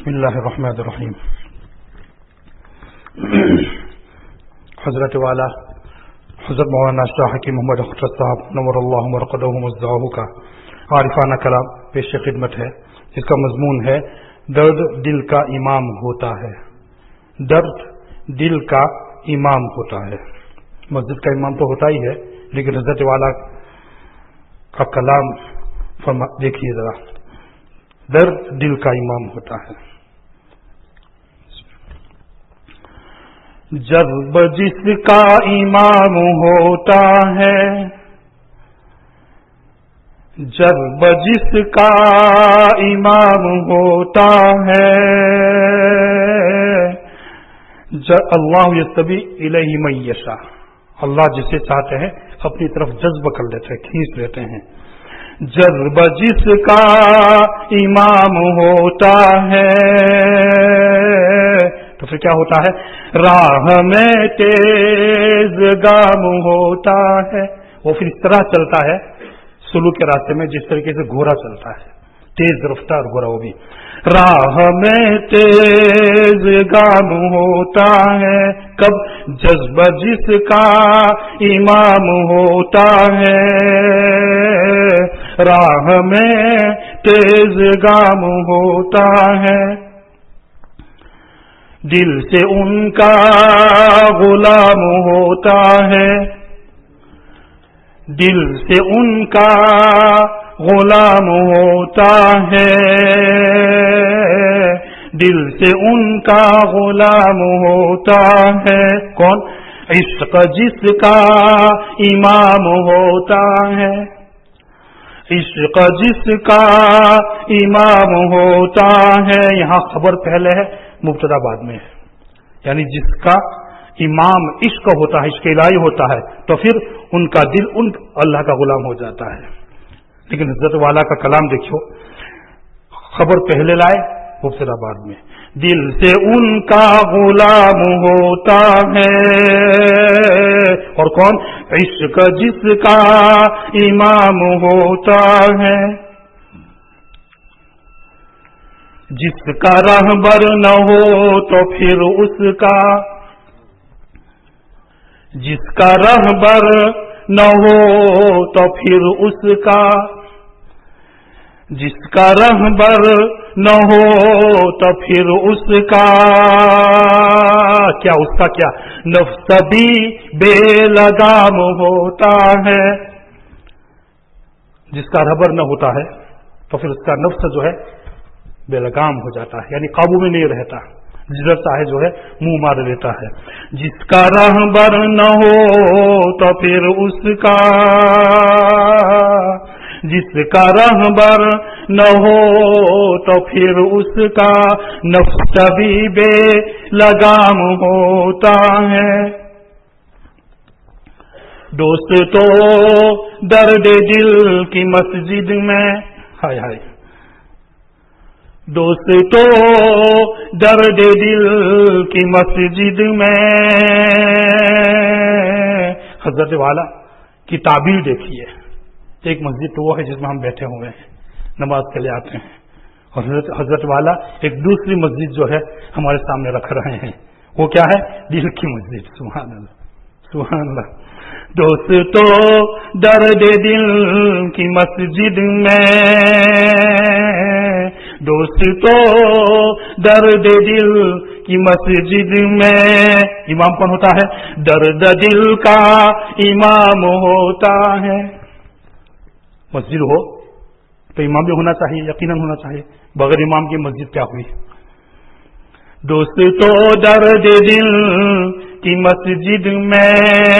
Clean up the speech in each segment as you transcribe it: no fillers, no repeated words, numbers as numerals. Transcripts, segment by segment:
بسم اللہ الرحمن الرحیم. حضرت والا حضرت مولانا شاہ حکیم محمد اختر صاحب نور اللہ مرقدہم وزعہ کا عارفانہ کلام پیش خدمت ہے، جس کا مضمون ہے درد دل کا امام ہوتا ہے. درد دل کا امام ہوتا ہے. مسجد کا امام تو ہوتا ہی ہے، لیکن حضرت والا کا کلام دیکھیے ذرا. درد دل کا امام ہوتا ہے. جذب جس کا امام ہوتا ہے، جذب جس کا امام ہوتا ہے، اللہ یستبی الیہ من یشاء، اللہ جسے چاہتے ہیں اپنی طرف جذب کر لیتے ہیں، کھینچ لیتے ہیں. جذب جس کا امام ہوتا ہے تو پھر کیا ہوتا ہے؟ راہ میں تیز گام ہوتا ہے. وہ پھر اس طرح چلتا ہے سلوک کے راستے میں جس طریقے سے گھوڑا چلتا ہے، تیز رفتار گھوڑا. وہ بھی راہ میں تیز گام ہوتا ہے. کب؟ جذب جس کا امام ہوتا ہے، راہ میں تیز گام ہوتا ہے. دل سے ان کا غلام ہوتا ہے، دل سے ان کا غلام ہوتا ہے، دل سے ان کا غلام ہوتا ہے. کون؟ عشق جس کا امام ہوتا ہے، عشق جس کا امام ہوتا ہے. یہاں خبر پہلے ہے، مبتدا بعد میں ہے. یعنی جس کا امام عشق ہوتا ہے، عشق الہی ہوتا ہے، تو پھر ان کا دل ان اللہ کا غلام ہو جاتا ہے. لیکن حضرت والا کا کلام دیکھو، خبر پہلے لائے، مبتدا بعد میں. دل سے ان کا غلام ہوتا ہے. اور کون؟ عشق جس کا امام ہوتا ہے. جس کا رہبر نہ ہو تو پھر اس کا، جس کا رہبر نہ ہو تو پھر اس کا، جس کا رہبر نہ ہو تو پھر اس کا کیا؟ اس کا کیا؟ نفس بھی بے لگام ہوتا ہے. جس کا رہبر نہ ہوتا ہے تو پھر اس کا نفس جو ہے بے لگام ہو جاتا ہے، یعنی قابو میں نہیں رہتا، جدھر چاہے جو ہے منہ مار لیتا ہے. جس کا رہبر نہ ہو تو پھر اس کا، جس کا رہبر نہ ہو تو پھر اس کا نفس بھی بے لگام ہوتا ہے. دوست تو درد دل کی مسجد میں، ہائے ہائے، دوست تو درد دل کی مسجد میں. حضرت والا کی تعبیر دیکھیے. ایک مسجد تو وہ ہے جس میں ہم بیٹھے ہوئے ہیں، نماز کے لیے آتے ہیں، اور حضرت والا ایک دوسری مسجد جو ہے ہمارے سامنے رکھ رہے ہیں. وہ کیا ہے؟ دل کی مسجد. سبحان اللہ، سبحان اللہ. دوست تو درد دل کی مسجد میں، دوست تو درد دل کی مسجد میں. امام کون ہوتا ہے؟ درد دل کا امام ہوتا ہے. مسجد ہو تو امام بھی ہونا چاہیے، یقیناً ہونا چاہیے. بغیر امام کی مسجد کیا ہوئی؟ دوست تو درد دل کی مسجد میں.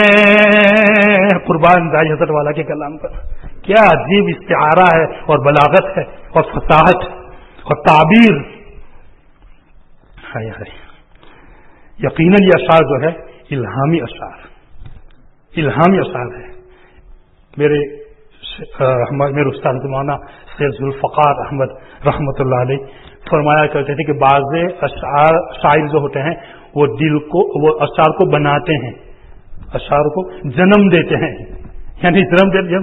قربان جائے حضرت والا کے کلام پر. کیا عجیب استعارہ ہے اور بلاغت ہے اور فصاحت اور تعبیر. ہائے ہائے. یقیناً یہ اشعار جو ہے الہامی اشعار، الہامی اشعار ہے. میرے استاد مولانا سید ذوالفقار احمد رحمۃ اللہ علیہ فرمایا کرتے تھے کہ بعض اشعار شاعر جو ہوتے ہیں وہ دل کو، وہ اشعار کو بناتے ہیں، اشعار کو جنم دیتے ہیں. یعنی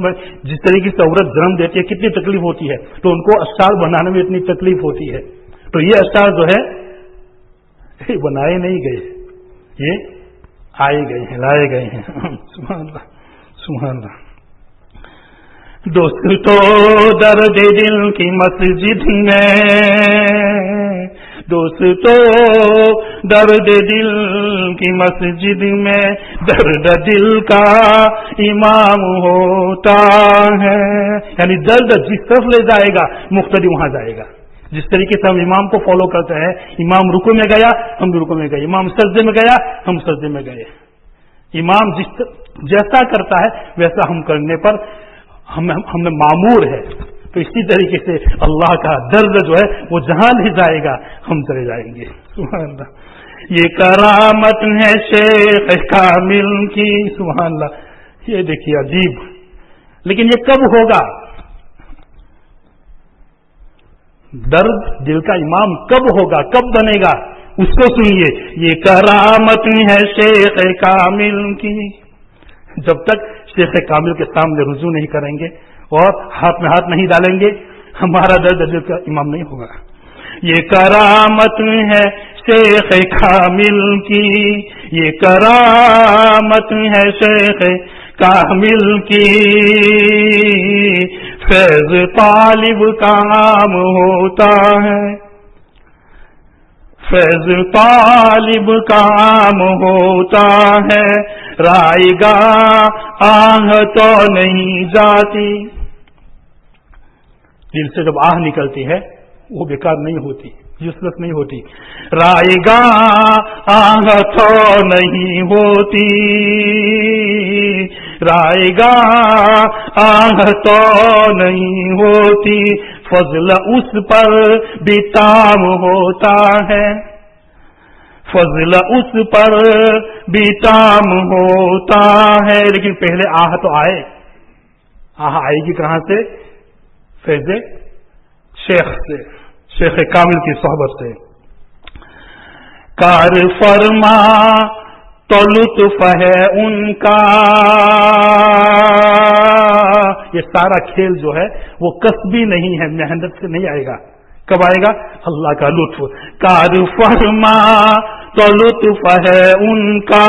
جس طریقے سے عورت جنم دیتی ہے کتنی تکلیف ہوتی ہے، تو ان کو اشعار بنانے میں اتنی تکلیف ہوتی ہے. تو یہ اشعار جو ہے بنائے نہیں گئے، یہ آئے گئے ہیں، لائے گئے ہیں. سبحان اللہ سبحان اللہ. دوستو درد دل کی مسجد میں، دوستو درد دل کی مسجد میں درد دل کا امام ہوتا ہے. یعنی درد جس طرف لے جائے گا مقتدی وہاں جائے گا. جس طریقے سے ہم امام کو فالو کرتے ہیں، امام رکوع میں گیا ہم بھی رکوع میں گئے، امام سجدے میں گیا ہم سجدے میں گئے. امام جیسا کرتا ہے ویسا ہم کرنے پر ہمیں معمور ہے. تو اسی طریقے سے اللہ کا درد جو ہے وہ جہاں لے جائے گا ہم چلے جائیں گے. سبحان اللہ. یہ کرامت ہے شیخ کامل کی. سبحان اللہ. یہ دیکھیے عجیب. لیکن یہ کب ہوگا؟ درد دل کا امام کب ہوگا، کب بنے گا، اس کو سنیے. یہ کرامت ہے شیخ کامل کی. جب تک شیخ کامل کے سامنے رجوع نہیں کریں گے اور ہاتھ میں ہاتھ نہیں ڈالیں گے ہمارا درد دل کا امام نہیں ہوگا. یہ کرامت ہے شیخ کامل کی، یہ کرامت ہے شیخ کامل کی. فیض طالب کا عام ہوتا ہے، فیض طالب کا عام ہوتا ہے. رائے گا آہ تو نہیں جاتی. دل سے جب آہ نکلتی ہے وہ بیکار نہیں ہوتی، یوزلیس نہیں ہوتی. رائے گا آہ تو نہیں ہوتی، رائے گا آہ تو نہیں ہوتی. فضل اس پر بھی تام ہوتا ہے، فضل اس پر بھی تام ہوتا ہے. لیکن پہلے آہ تو آئے. آہ آئے گی کہاں سے؟ فیض شیخ سے، شیخ کامل کی صحبت سے. کار فرما تو لطف ہے ان کا. یہ سارا کھیل جو ہے وہ کسبی نہیں ہے، محنت سے نہیں آئے گا. کب آئے گا؟ اللہ کا لطف. کار فرما تو لطف ہے ان کا،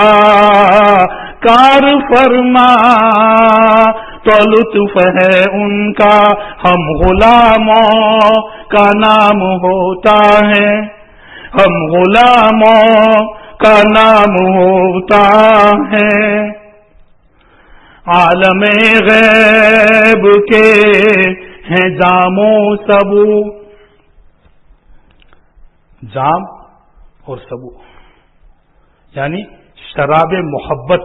کار فرما تو لطف ہے ان کا. ہم غلاموں کا نام ہوتا ہے، ہم غلاموں کا نام ہوتا ہے. عالم غیب کے ہیں جام و سبو. جام اور سبو یعنی شراب محبت،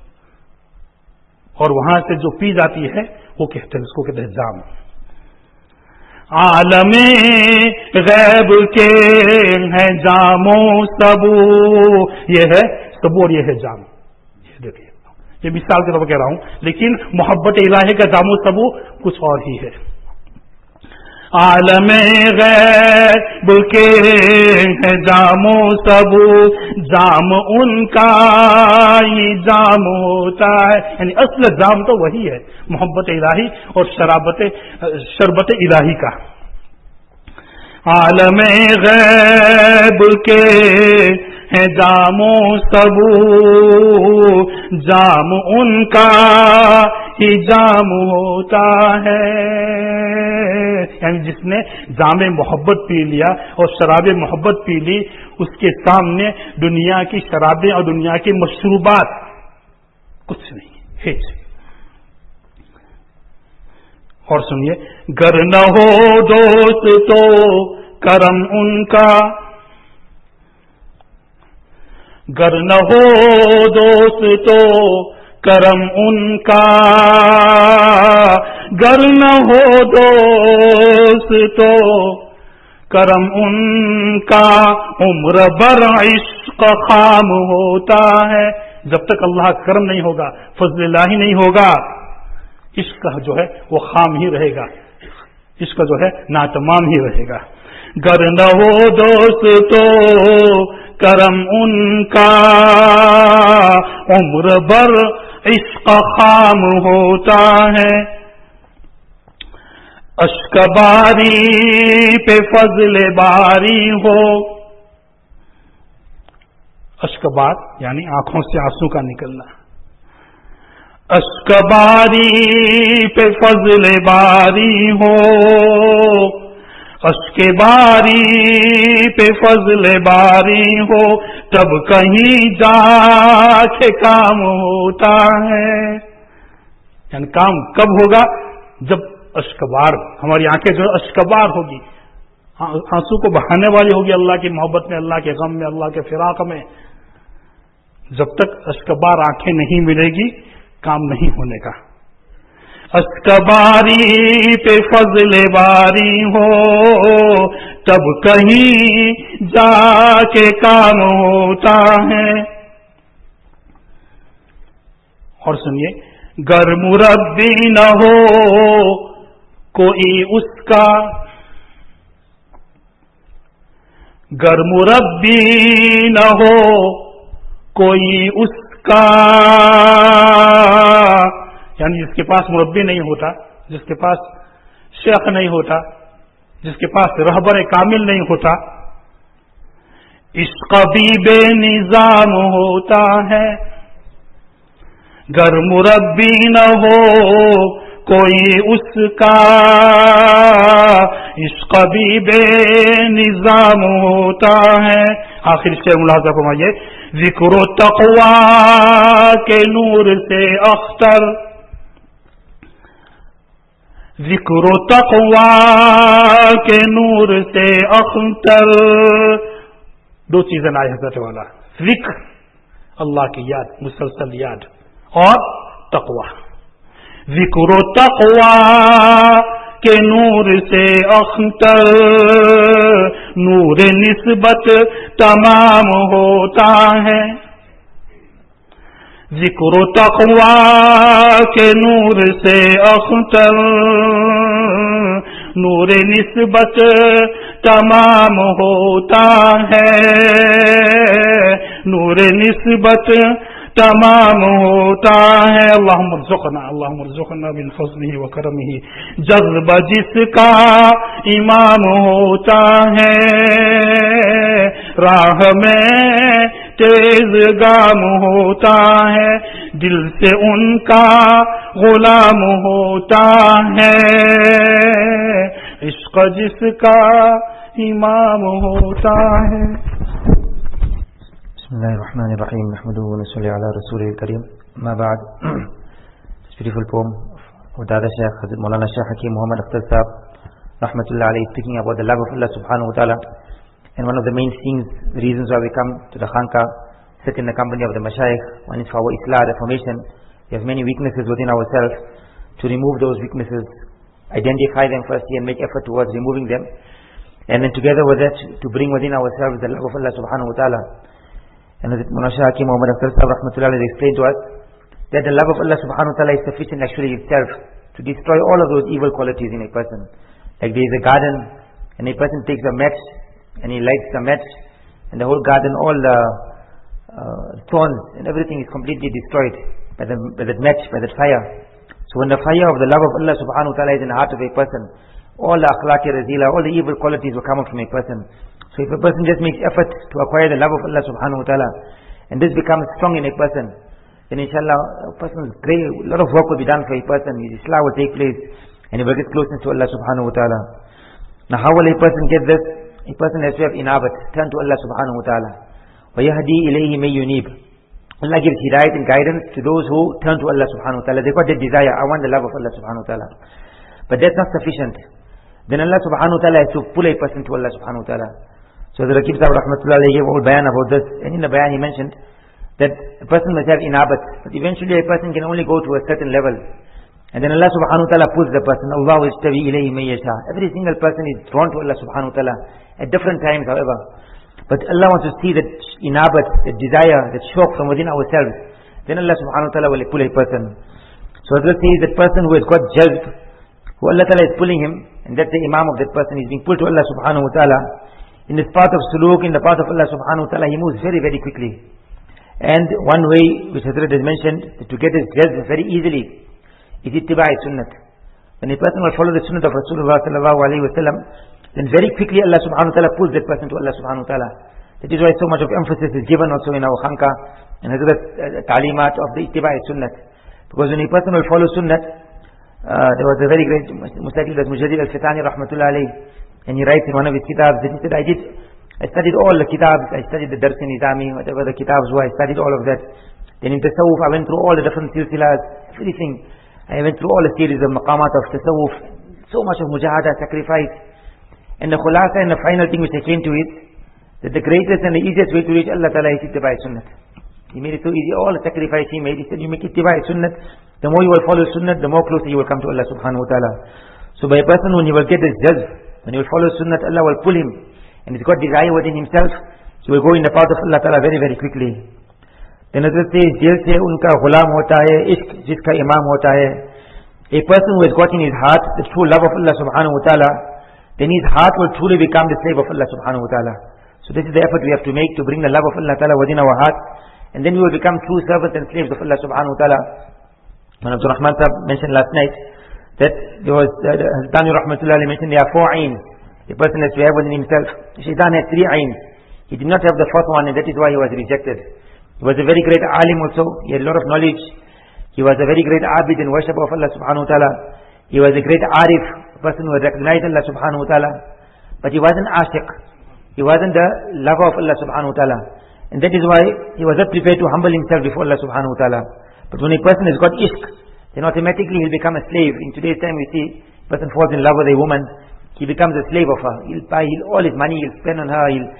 اور وہاں سے جو پی جاتی ہے وہ کہتے ہیں، اس کو کہتے ہیں جام. عالم غیب کے ہیں جام و سبو. یہ ہے سبو اور یہ ہے جام. یہ دیکھیے، یہ مثال کے طور پر کہہ رہا ہوں، لیکن محبت الہی کا جام و سبو کچھ اور ہی ہے. عالم غیب کے ہیں جام و سبو، جام ان کا ہی جام ہوتا ہے. یعنی اصل جام تو وہی ہے، محبت الہی اور شربت الہی کا. عالم غیب کے ہیں جام و سبو، جام ان کا ہی جام ہوتا ہے. یعنی جس نے جام محبت پی لیا اور شراب محبت پی لی، اس کے سامنے دنیا کی شرابیں اور دنیا کے مشروبات کچھ نہیں ہے. اور سنیے، گر نہ ہو دوست تو کرم ان کا، گر نہ ہو دوست تو کرم ان کا، گر نہ ہو دوست تو کرم ان کا. عمر بر عشق خام ہوتا ہے. جب تک اللہ کا کرم نہیں ہوگا، فضل الہی نہیں ہوگا، عشق جو ہے وہ خام ہی رہے گا، عشق جو ہے ناتمام ہی رہے گا. گر نہ ہو دوست تو کرم ان کا، عمر بر عشق خام ہوتا ہے. اشک باری پہ فضل باری ہو. اشک بار یعنی آنکھوں سے آنسو کا نکلنا. اشک باری پہ فضل باری ہو. اشک باری پہ فضل باری ہو تب کہیں جا کے کام ہوتا ہے. یعنی کام کب ہوگا؟ جب اشکبار ہماری آنکھیں جو اشکبار ہوگی، آنسو کو بہانے والی ہوگی اللہ کی محبت میں، اللہ کے غم میں، اللہ کے فراق میں. جب تک اشکبار آنکھیں نہیں ملے گی کام نہیں ہونے کا. اشکباری پہ فضل باری ہو تب کہیں جا کے کام ہوتا ہے. اور سنیے، گر مربی نہ ہو کوئی اس کا، گر مربی نہ ہو کوئی اس کا، یعنی جس کے پاس مربی نہیں ہوتا، جس کے پاس شیخ نہیں ہوتا، جس کے پاس رہبر کامل نہیں ہوتا، عشق بھی بے نظام ہوتا ہے. گر مربی نہ ہو کوئی اس کا، عشق بھی بے نظام ہوتا ہے. آخر سے ملاحظہ فرمائیے، ذکر و تقوی کے نور سے اختر، ذکر و تقوی کے نور سے اختر. دو چیزیں لائے حضرت والا، ذکر اللہ کی یاد، مسلسل یاد، اور تقوی. ذکر و تقوی کے نور سے اختر، نور نسبت تمام ہوتا ہے. ذکر و تقوی کے نور سے اختر، نور نسبت تمام ہوتا ہے. نور نسبت تمام ہوتا ہے. اللہم ارزقنا من فضلہ و کرمہ جذبہ جس کا امام ہوتا ہے. راہ میں تیز گام ہوتا ہے، دل سے ان کا غلام ہوتا ہے. عشق جس کا امام ہوتا ہے. بسم اللہ الرحمن الرحیم نحمدہ ونصلی علی رسولہ الکریم. اما بعد, this beautiful poem of Dada Shaykh Hazrat Maulana Shaykh Hakeem Muhammad Akhtar Sahab rahmatullahi alayhi, speaking about the love of Allah subhanahu wa ta'ala. And one of the main things, the reasons why we come to the Khanqa, sit in the company of the Mashayikh, one is for our Islah, reformation. We have many weaknesses within ourselves. To remove those weaknesses, identify them firstly and make effort towards removing them. And then together with that, to bring within ourselves the love of Allah subhanahu wa ta'ala. And as Maulana Shaykh Hakeem Muhammad Akhtar Sahab rahmatullahi alayhi explained to us, that the love of Allah subhanahu wa ta'ala is sufficient actually itself to destroy all of those evil qualities in a person. Like there is a garden, and a person takes a match, and he lights the match, and the whole garden, all the thorns and everything is completely destroyed by that match, by that fire. So when the fire of the love of Allah subhanahu wa ta'ala is in the heart of a person, all the akhlaq razila, all the evil qualities will come out from a person. So if a person just makes effort to acquire the love of Allah subhanahu wa ta'ala, and this becomes strong in a person, then inshallah a person's great, a lot of work will be done for a person, his islah will take place, and he will get closeness to Allah subhanahu wa ta'ala. Now how will a person get this? A person has to have inabat, turn to Allah subhanahu wa ta'ala. وَيَهْدِي إِلَيْهِ مَن يُنِيبُ. Allah gives hidayat and guidance to those who turn to Allah subhanahu wa ta'ala. They've got that desire, I want the love of Allah subhanahu wa ta'ala. But that's not sufficient. Then Allah subhanahu wa ta'ala has to pull a person to Allah subhanahu wa ta'ala. So the Rakib Sahib rahmatullahi alayhi gave a whole bayan about this. And in the bayan he mentioned that a person must have inabat. But eventually a person can only go to a certain level. And then Allah subhanahu wa ta'ala pulls the person. Allahu yajtabi ilayhi man yasha. Every single person is drawn to Allah subhanahu wa ta'ala at different times, however. But Allah wants to see that inabat, that desire, that shauq from within ourselves. Then Allah subhanahu wa ta'ala will pull a person. So Hazrat says that person who has got jazb, who Allah ta'ala is pulling him, and that's the imam of that person, is being pulled to Allah subhanahu wa ta'ala. In this path of suluk, in the path of Allah subhanahu wa ta'ala, he moves very, very quickly. And one way which Hazrat has mentioned, to get his jazb very easily, is ittiba'i sunnat. When a person will follow the sunnah of Rasulullah sallallahu alaihi wasallam, then very quickly Allah subhanahu wa ta'ala pulls that person to Allah subhanahu wa ta'ala. That is why so much of emphasis is given also in our khanqa and Hazrat Talimat of the Ittiba'i Sunnah. Because when a person will follow Sunnah, there was a very great Mustaqil as Mujaddid al-Fitani rahmatullah alayhi, and he writes in one of his kitabs that he said, I studied all the kitabs, I studied the Dars in Nizami, whatever the kitabs were, I studied all of that. Then in Tasawwuf, I went through all the different silsilas, everything. I went through all the series of maqamat of Tasawwuf, so much of mujahada, sacrifice. And the khulasa and the final thing which I came to is, that the greatest and the easiest way to reach Allah Ta'ala is ittiba'i sunnah. He made it so easy, all the sacrifice he made. He said, you make ittiba'i sunnah, the more you will follow sunnah, the more closer you will come to Allah subhanahu wa ta'ala. So by a person, when he will get this jazb, when he will follow sunnah, Allah will pull him. And he's got desire within himself, he will go in the path of Allah Ta'ala very, very quickly. Then Hazrat says, Dil se unka ghulam hota hai, ishq jiska imam hota hai. A person who has got in his heart the true love of Allah subhanahu wa ta'ala, then his heart will truly become the slave of Allah subhanahu wa ta'ala. So this is the effort we have to make to bring the love of Allah Ta'ala within our heart, and then we will become true servants and slaves of Allah subhanahu wa ta'ala. When Abdul Rahman Sahib mentioned last night that there was Hazratani rahmatullah mentioned there are 4 ains a person has to have within himself. Shaitan has 3 ains. He did not have the 4th one, and that is why he was rejected. He was a very great alim also. He had a lot of knowledge. He was a very great abid and worshipper of Allah subhanahu wa ta'ala. He was a great arif, a person who had recognized Allah subhanahu wa ta'ala. But he wasn't ashiq. He wasn't the lover of Allah subhanahu wa ta'ala. And that is why he was not prepared to humble himself before Allah subhanahu wa ta'ala. But when a person has got ishq, then automatically he'll become a slave. In today's time we see, a person falls in love with a woman, he becomes a slave of her. He'll buy all his money, he'll spend on her,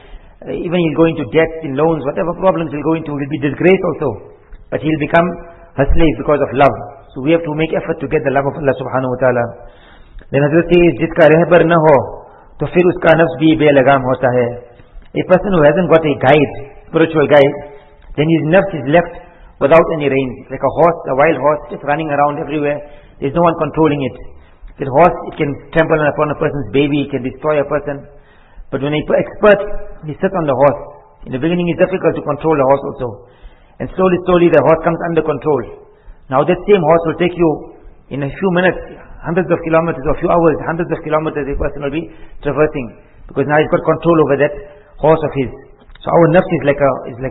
he'll go into debts, in loans, whatever problems he'll go into, he'll be disgraced also. But he'll become her slave because of love. So we have to make effort to get the love of Allah subhanahu wa ta'ala. Then Hazrat says, jiska rehbar na ho, to fir uska nafs bhi belagam hota hai. A person who hasn't got a guide, spiritual guide, then his nafs is left without any reins. It's like a horse, a wild horse, just running around everywhere. There's no one controlling it. That horse, it can trample upon a person's baby, it can destroy a person. But when an expert, he sits on the horse. In the beginning it's difficult to control the horse also. And slowly the horse comes under control. Now that same horse will take you in a few minutes, hundreds of kilometers or a few hours, hundreds of kilometers a person will be traversing. Because now he's got control over that horse of his. So our nafs is like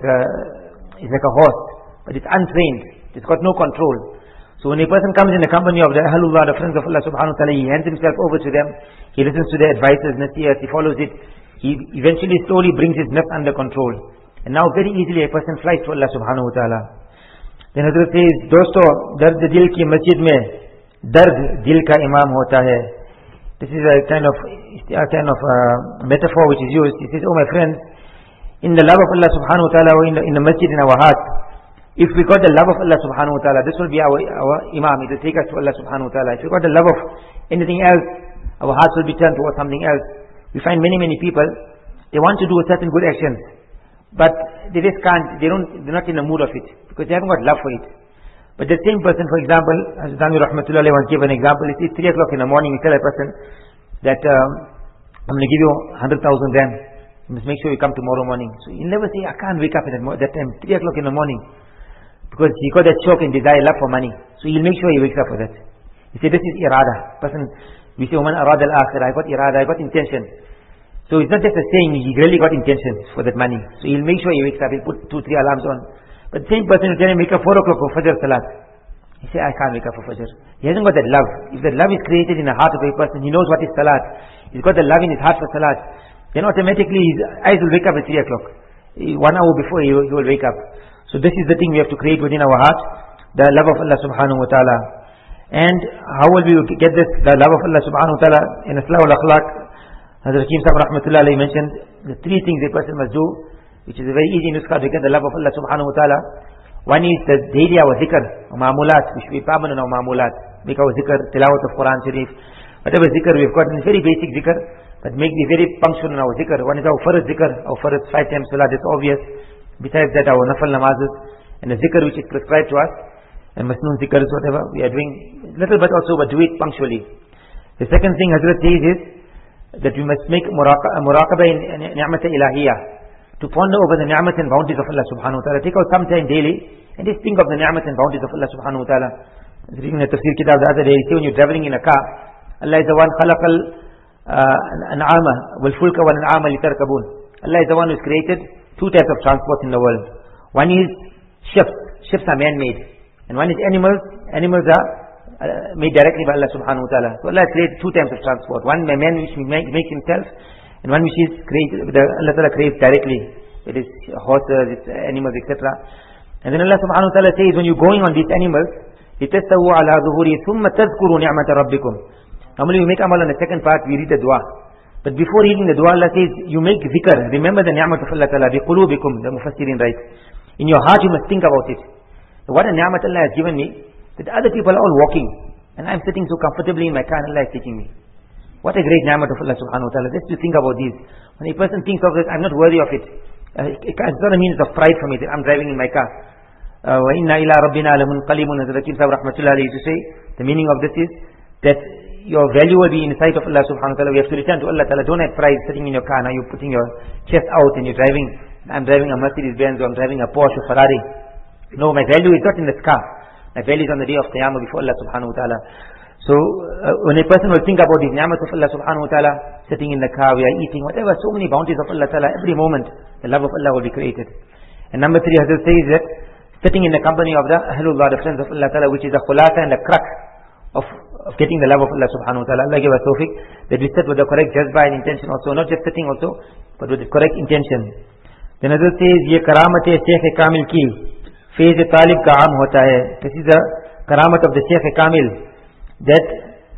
a horse, but it's untrained. It's got no control. So when a person comes in the company of the Ahlullah, the friends of Allah subhanahu wa ta'ala, he hands himself over to them, he listens to their advices, nasihas, he follows it, he eventually slowly brings his nafs under control. And now very easily a person flies to Allah subhanahu wa ta'ala. Then Hazrat says, Dosto, dard dil ki masjid mein, dard dil ka imam hota hai. This is a kind of metaphor which is used. He says, oh my friends, in the love of Allah subhanahu wa ta'ala, or in the masjid in our heart, if we got the love of Allah subhanahu wa ta'ala, this will be our imam. It will take us to Allah subhanahu wa ta'ala. If we got the love of anything else, our hearts will be turned towards something else. We find many people, they want to do certain good actions, but they just can't, they're not in the mood of it, because they haven't got love for it. But the same person, for example, as Dami Rahmatullah once gave an example, it's 3 o'clock in the morning, we tell a person that I'm going to give you 100,000 rand. You must make sure you come tomorrow morning. So he'll never say, I can't wake up at that time, 3 o'clock in the morning. Because he got that shock and desire, love for money. So he'll make sure he wakes up for that. He said, this is irada. Person, we say, man arada al-akhirah, I got irada, I got intention. So it's not just a saying, he really got intentions for that money. So he'll make sure he wakes up, he'll put 2-3 alarms on. But the same person will tell him, wake up 4 o'clock for Fajr Salat. He say, I can't wake up for Fajr. He hasn't got that love. If that love is created in the heart of a person, he knows what is Salat. He's got the love in his heart for Salat. Then automatically his eyes will wake up at 3 o'clock. 1 hour before he will wake up. So this is the thing we have to create within our heart, the love of Allah subhanahu wa ta'ala. And how will we get this, the love of Allah subhanahu wa ta'ala? In Islah al-Akhlaq, Hazrat Hakim Sahib rahmatullah alayhi mentioned the 3 things a person must do, which is a very easy nuskha to get the love of Allah subhanahu wa ta'ala. One is the daily our zikr, our ma'amulat. We should be permanent on our ma'amulat. Make our zikr, tilawat of Quran Sharif. Whatever zikr we've got, it's very basic zikr, but make the very punctual in our zikr. One is our farad zikr, our farad 5 times salah, that's obvious. Besides that, our nafal namazes, and the zikr which is prescribed to us, and masnoon zikrs, whatever we are doing, little but also, but do it punctually. The second thing Hazrat says is, that we must make muraqabah in ni'mat ilahiyah, to ponder over the ni'mat and bounties of Allah subhanahu wa ta'ala. Take out some time daily, and just think of the ni'mat and bounties of Allah subhanahu wa ta'ala. I was reading the Tafsir Kitab the other day. You see, when you're traveling in a car, Allah is the one khalaqal an'ama wal fulka wal an'ama litarkabun. Allah is the one who's created two types of transport in the world. One is ships. Ships are man-made. And one is animals. Animals are made directly by Allah subhanahu wa ta'ala. So Allah has created two types of transport. One man which makes himself, and one which is created, Allah ta'ala creates directly. It is horses, it's animals, etc. And then Allah subhanahu wa ta'ala says, when you're going on these animals, لِتَسْتَوُوا عَلَىٰ ظُهُورِهِ ثُمَّ تَذْكُرُوا نِعْمَةَ رَبِّكُمْ. Normally we make amal on the second part, we read the dua. But before reading the dua, Allah says, you make zikr, remember the ni'mat of Allah ta'ala, بِقُلُوبِكُمْ, the Mufassirin writes. In your heart you must think about it. What a ni'mat Allah has given me, that other people are all walking, and I'm sitting so comfortably in my car and Allah is taking me. What a great ni'mat of Allah subhanahu wa ta'ala. Just to think about these. When a person thinks of this, I'm not worthy of it. It's not a means of pride for me that I'm driving in my car. وَإِنَّا إِلَىٰ رَبِّنَا لَمُنْقَلِبُونَ, as Rakib Sahib Rahmatullah used to say, the meaning of this is that your value will be in the sight of Allah subhanahu wa ta'ala. We have to return to Allah ta'ala. Don't have pride sitting in your car. Now you're putting your chest out and you're driving. I'm driving a Mercedes Benz, or I'm driving a Porsche or Ferrari. No, my value is not in this car. My value is on the day of Qiyamah before Allah subhanahu wa ta'ala. So when a person will think about these ni'mat of Allah subhanahu wa ta'ala, sitting in the car, we are eating, whatever, so many bounties of Allah ta'ala, every moment the love of Allah will be created. And number 3, Hazrat says that sitting in the company of the Ahlullah, the friends of Allah ta'ala, which is the khulasa and the crux of getting the love of Allah subhanahu wa ta'ala. Allah give us tawfiq that we sit with the correct jazba and intention also, not just sitting also, but with the correct intention. Then Hazrat says, ye karamat Shaykh Kamil ki faiz talib ka aam hota hai. This is the karamat of the Shaykh Kamil, that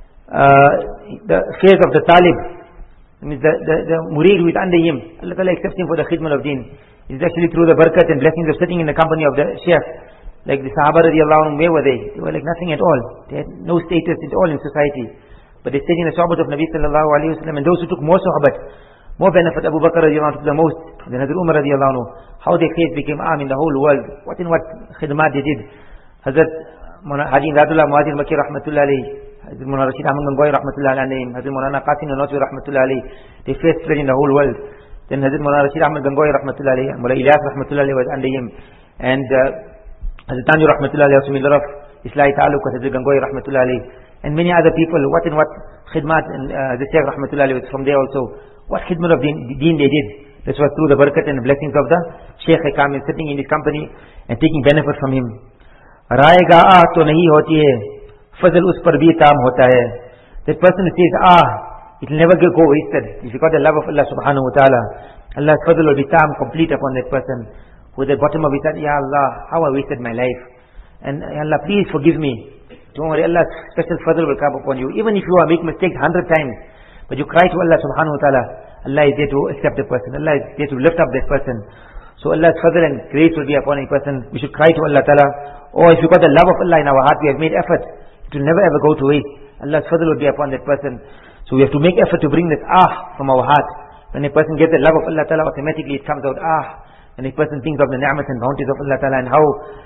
the faiz of the talib, means the murid who is under him, Allah ta'ala accepts him for the khidmat of deen. It is actually through the barakat and blessings of sitting in the company of the Shaykh. Like the Sahaba radiallahu anhu, where were they? They were like nothing at all. They had no status at all in society. But they stayed in the Sahaba of Nabi sallallahu alayhi wa sallam, and those who took more Sahabat, more benefit. Abu Bakr radiallahu anhu took the most, then Hazrat Umar radiallahu anhu, how their faith became arm in the whole world, what khidmat they did. Hazrat Haji Radullah Muhadir Makki rahmatullah alayhi, Hazrat Mulana Rashid Ahmad Gangohi rahmatullah alayhi, Hazrat Mulana Qasim Nanotwi rahmatullah alayhi, their faith spread in the whole world. Then Hazrat Mulana Rashid Ahmad Gangohi rahmatullah alayhi, Mulana Ilyas rahmatullah alayhi was under him, and Hazrat Tanjur rahmatullah alayhi, Sumil Raf, Islahi Ta'aluk was Hazrat Gangohi rahmatullah alayhi, and many other people, what khidmat, and the Shaykh rahmatullah alayhi was from there also. What khidmat of deen they did. This was through the barakat and the blessings of the Shaykh Kamil, sitting in his company and taking benefit from him. Raega ah to nahi hoti hai, fazl us par bhi tam hota hai. That person who says it will never go wasted. If you got the love of Allah subhanahu wa ta'ala, Allah's fazl will be tam, complete upon that person. With the bottom of his heart, Ya Allah, how I wasted my life. And Ya Allah, please forgive me. Don't worry, Allah's special fazl will come upon you. Even if you are making mistakes 100 times, but you cry to Allah subhanahu wa ta'ala, Allah is there to accept the person. Allah is there to lift up that person. So Allah's fazl and grace will be upon a person. We should cry to Allah ta'ala. Or if you got the love of Allah in our heart, we have made effort, it will never ever go to waste. Allah's fazl will be upon that person. So we have to make effort to bring this from our heart. When a person gets the love of Allah ta'ala, automatically it comes out When a person thinks of the ni'mat and bounties of Allah ta'ala and how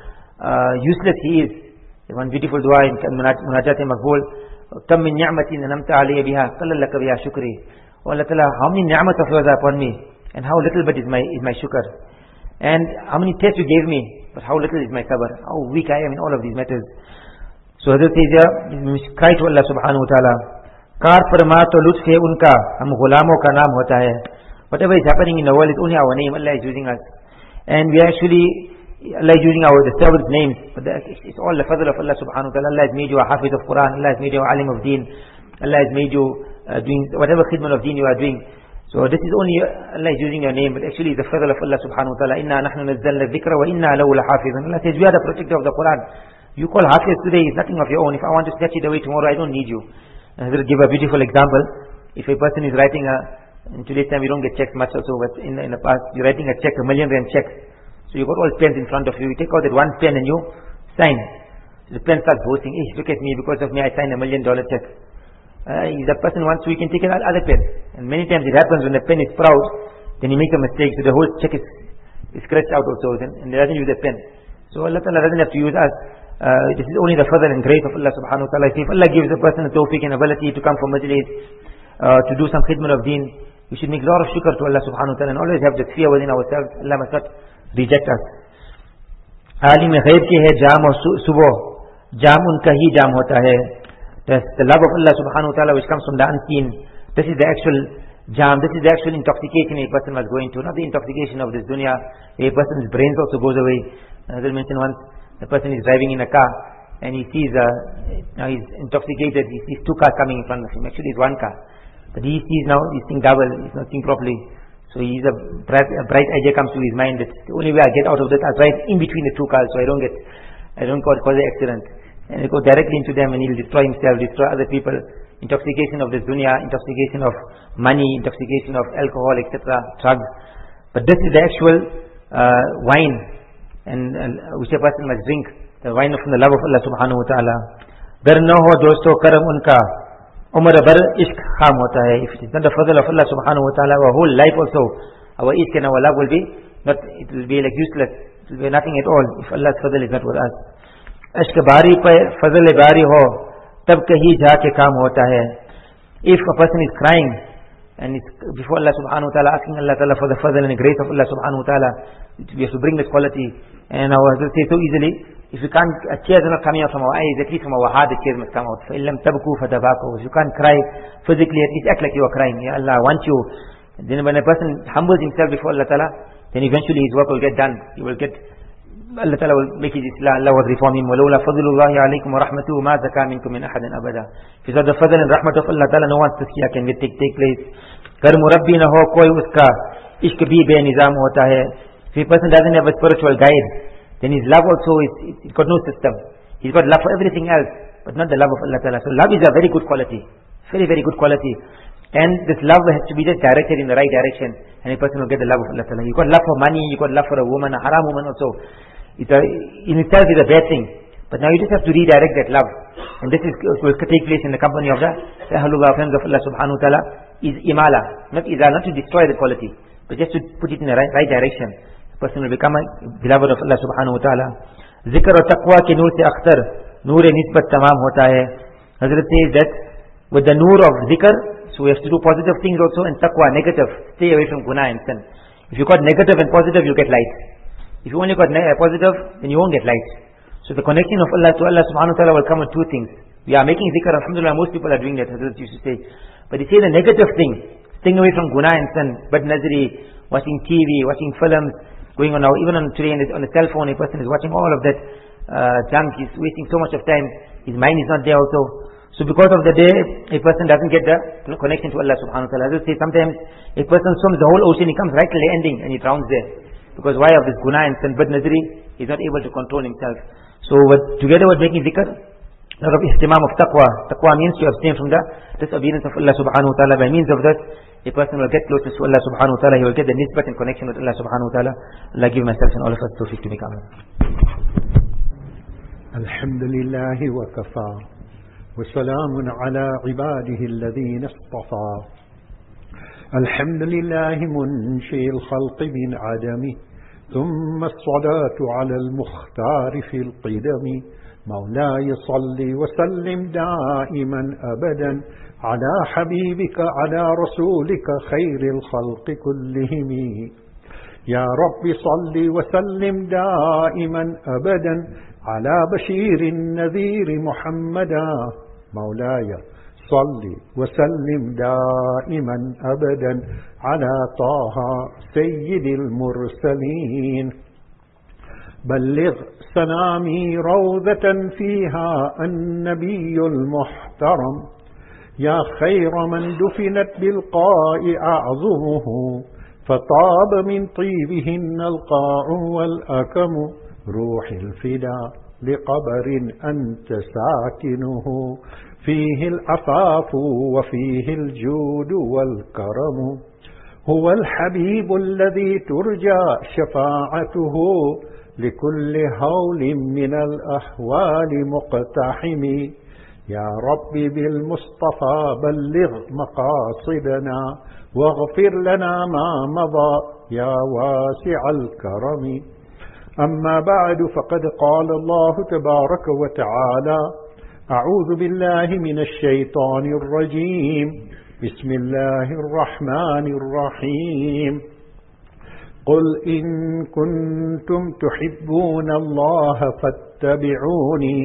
useless he is. One beautiful dua in Munajat Maqbool, كم من نعمة نعمت علي بها قل لك بها شكري. Oh Allah Ta'ala, how many ni'mat of yours are upon me, and how little bit is my shukr, and how many tests you gave me, but how little is my sabr, how weak I am in all of these matters. So Hazrat says here, we must cry to Allah subhanahu wa ta'ala. Kar farma to lutf hai unka, hum ghulamo ka naam hota hai. Whatever is happening in the world is only our name. Allah is using us, and we are actually, Allah is using the servants' names, but it's all the fadl of Allah subhanahu wa ta'ala. Allah has made you a hafiz of Quran, Allah has made you a alim of deen, Allah has made you doing whatever khidmat of deen you are doing. So this is only, Allah is using your name, but actually the fadl of Allah subhanahu wa ta'ala. Inna nahnu nazzalna dhikra wa inna lahu lahafizun. Allah says we are the protector of the Quran. You call hafiz today is nothing of your own. If I want to snatch it away tomorrow, I don't need you. And I will give a beautiful example. If a person is writing in today's time we don't get checks much also, but in the past you're writing a check, 1 million rand check. So you got all pens in front of you. You take out that one pen and you sign. So the pen starts boasting, look at me, because of me I signed $1 million check. If the person wants to, he can take another pen. And many times it happens when the pen is proud, then he makes a mistake, so the whole check is scratched out also, and he doesn't use the pen. So Allah Ta'ala doesn't have to use us. This is only the fadl and grace of Allah subhanahu wa ta'ala. If Allah gives a person a tawfiq and ability to come for majlis, to do some khidmat of deen, we should make a lot of shukr to Allah subhanahu wa ta'ala and always have the fear within ourselves. Allah must not reject us. Alim ghaib ki hai jam aur suboh, Jam unka hi jam hota hai. The love of Allah subhanahu wa ta'ala which comes from the unseen. This is the actual jam. This is the actual intoxication a person was going to. Not the intoxication of this dunya. A person's brains also goes away. As I mentioned once, the person is driving in a car and he sees, now he's intoxicated. He sees two cars coming in front of him. Actually it's one car. But he sees now, he's seeing double. He's not seeing properly. So a bright idea comes to his mind that the only way I get out of this, I'll drive in between the two cars so I don't cause an accident. And he'll go directly into them and he'll destroy himself, destroy other people. Intoxication of this dunya, intoxication of money, intoxication of alcohol, etc., drugs. But this is the actual wine and which a person must drink. The wine from the love of Allah subhanahu wa ta'ala. Dar na ho dosto karam unka. Umar bar ishq kham hota hai. If it is not the fadl of Allah subhanahu wa ta'ala, our whole life also, our ishq and our love will be not, it will be like useless. It will be nothing at all if Allah's fadl is not with us. Ishq bari pa fadl bari ho, tab kahi ja ke kaam hota hai. If a person is crying and it's before Allah subhanahu wa ta'ala, asking Allah ta'ala for the fadl and the grace of Allah subhanahu wa ta'ala, we have to bring this quality. And our Hazrat say so easily, if you can't, tears are not coming out from our eyes, at least from our heart the tears must come out. فَإِلَّمْ تَبْكُوا فَتَبَاكُوا. If you can't cry physically, at least act like you are crying. Ya Allah, I want you. Then when a person humbles himself before Allah Ta'ala, then eventually his work will get done. He will get, Allah Ta'ala will make his Islah, Allah will reform him. وَلَوْلَا فَضْلُ اللَّهِ عَلَيْكُمْ وَرَحْمَتُهُ مَا زَكَى مِنْكُمْ مِنْ أَحَدٍ أَبَدًا. If it's not the fadl and rahmat of Allah Ta'ala, no one's tazkiyah can take place. Kar murabbi na ho, koi uska ishq bhi be-nizam hota hai. If a person doesn't have a spiritual guide, then his love also it's got no system. He's got love for everything else, but not the love of Allah Ta'ala. So love is a very good quality. Very, very good quality. And this love has to be just directed in the right direction, and a person will get the love of Allah Ta'ala. You got love for money, you got love for a woman, a haram woman also. In itself is a bad thing. But now you just have to redirect that love. And this will take place in the company of the Ahlullah, friends of Allah subhanahu wa ta'ala, is imala. Not to destroy the quality, but just to put it in the right direction. Person will become a beloved of Allah subhanahu wa ta'ala. Zikr और taqwa के नूर से अख्तर नूर निस्बत तमाम होता है. Hazrat says that with the noor of zikr, so we have to do positive things also, and taqwa, negative, stay away from guna and sin. If you got negative and positive, you get light. If you only got positive, then you won't get light. So the connection of Allah to Allah subhanahu wa ta'ala will come with two things. We are making zikr, alhamdulillah, most people are doing that, Hazrat used to say. But he say the negative thing, staying away from guna and sin, bad nazri, watching TV, watching films, going on now, even on today on the cell phone, a person is watching all of that junk, he's wasting so much of time, his mind is not there also. So because of the day, a person doesn't get the connection to Allah subhanahu wa ta'ala. As I say, sometimes a person swims the whole ocean, he comes right till the ending and he drowns there. Because why of this guna and sin, bad nazri, he's not able to control himself. So together with making zikr, a lot of ihtimam of taqwa. Taqwa means to abstain from the disobedience of Allah subhanahu wa ta'ala. By means of that, a person will get closer to Allah subhanahu wa ta'ala. He will get the nisbat and connection with Allah subhanahu wa ta'ala. Allah give myself and all of us tawfiq to make amal. Alhamdulillahi wa kafa. Wa salamun ala ibadihi alladhina istafa. Alhamdulillahi munshi al-khalqi min adami. ثم الصلاة على المختار في القدم. مولاي صل وسلم دائما أبدا على حبيبك على رسولك خير الخلق كلهم. يا رب صل وسلم دائما أبدا على بشير النذير محمدا. مولاي صل وسلم دائما أبدا على طه سيد المرسلين. بلغ سنامي روضة فيها النبي المحترم. يا خير من دفنت بالقاء أعظمه فطاب من طيبهن القاع والأكم. روح الفداء لقبر أنت ساكنه فيه العفاف وفيه الجود والكرم. هو الحبيب الذي ترجى شفاعته لكل هول من الأحوال مقتحم. يا رب بالمصطفى بلغ مقاصدنا واغفر لنا ما مضى يا واسع الكرم. أما بعد فقد قال الله تبارك وتعالى: أعوذ بالله من الشيطان الرجيم. بسم الله الرحمن الرحيم. قل إن كنتم تحبون الله فاتبعوني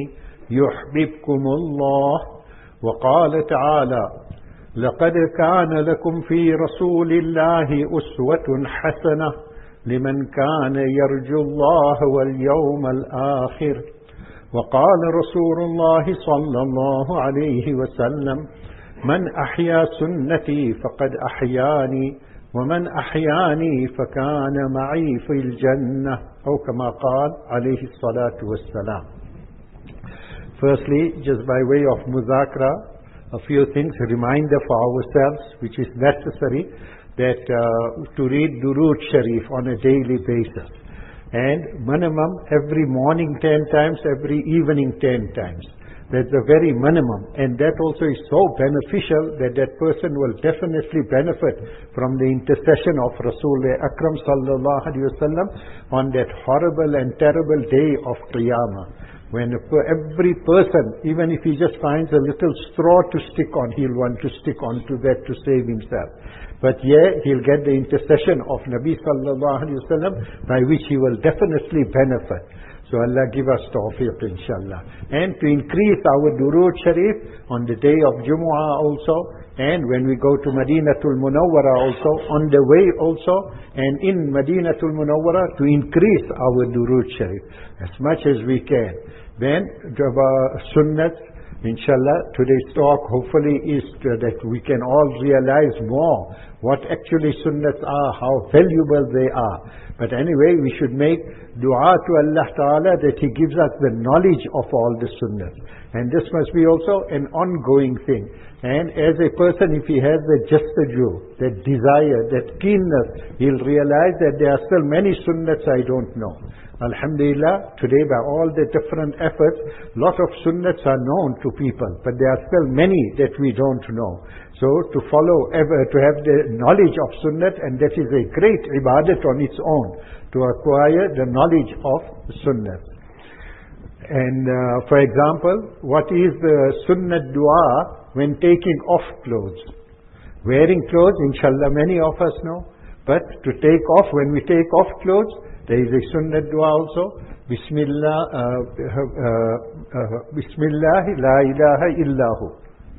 يحببكم الله. وقال تعالى: لقد كان لكم في رسول الله أسوة حسنة لمن كان يرجو الله واليوم الآخر. وقال رسول الله صلى الله عليه وسلم: من أحيا سنتي فقد أحياني، ومن أحياني فكان معي في الجنة، أو كما قال عليه الصلاة والسلام. Firstly, just by way of muzakra, a few things, a reminder for ourselves, which is necessary, that to read Durood Sharif on a daily basis. And minimum every morning 10 times, every evening 10 times. That's the very minimum. And that also is so beneficial that that person will definitely benefit from the intercession of Rasulullah Akram sallallahu alaihi wasallam on that horrible and terrible day of Qiyamah. When every person, even if he just finds a little straw to stick on, he'll want to stick onto that to save himself. But yeah, he'll get the intercession of Nabi sallallahu alaihi wasallam, by which he will definitely benefit. So Allah give us tawfiq, inshallah. And to increase our Durood Sharif on the day of Jumu'ah also, and when we go to Madinatul Munawwara also, on the way also, and in Madinatul Munawwara, to increase our Durood Sharif as much as we can. Then Sunnat, inshallah, today's talk hopefully is that we can all realize more what actually Sunnats are, how valuable they are. But anyway, we should make dua to Allah Ta'ala that He gives us the knowledge of all the Sunnats. And this must be also an ongoing thing. And as a person, if he has that justaju, that desire, that keenness, he'll realize that there are still many Sunnats I don't know. Alhamdulillah, today by all the different efforts, lot of Sunnats are known to people, but there are still many that we don't know. So to follow, to have the knowledge of Sunnat, and that is a great ibadat on its own, to acquire the knowledge of Sunnat. And for example, what is the Sunnat dua when taking off clothes? Wearing clothes, inshallah, many of us know. But to take off, when we take off clothes, there is a Sunnat dua also. Bismillah, Bismillah, la ilaha illahu.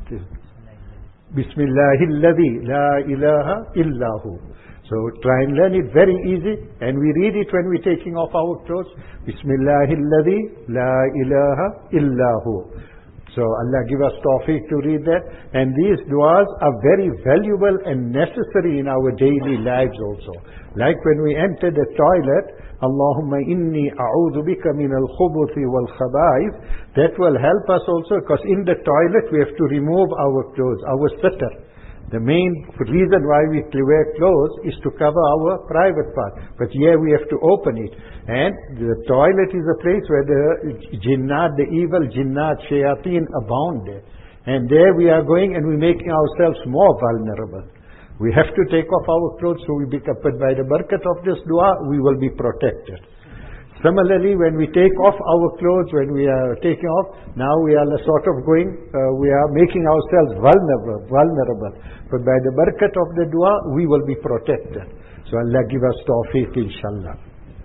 Bismillahilladhi, la ilaha illahu. So try and learn it very easy, and we read it when we're taking off our clothes. Bismillahilladhi, la ilaha illahu. So Allah give us tawfiq to read that. And these du'as are very valuable and necessary in our daily lives also. Like when we enter the toilet, Allahumma inni a'udhu bika min al-khubuthi wal-khaba'ith. That will help us also, because in the toilet we have to remove our clothes, our sitar. The main reason why we wear clothes is to cover our private part. But here we have to open it. And the toilet is a place where the jinnat, the evil jinnat, shayateen abound there. And there we are going and we're making ourselves more vulnerable. We have to take off our clothes so we become, but by the barakat of this dua, we will be protected. Similarly, when we take off our clothes, when we are taking off, now we are sort of going, we are making ourselves vulnerable. But by the barakat of the dua, we will be protected. So Allah give us tawfiq, inshallah.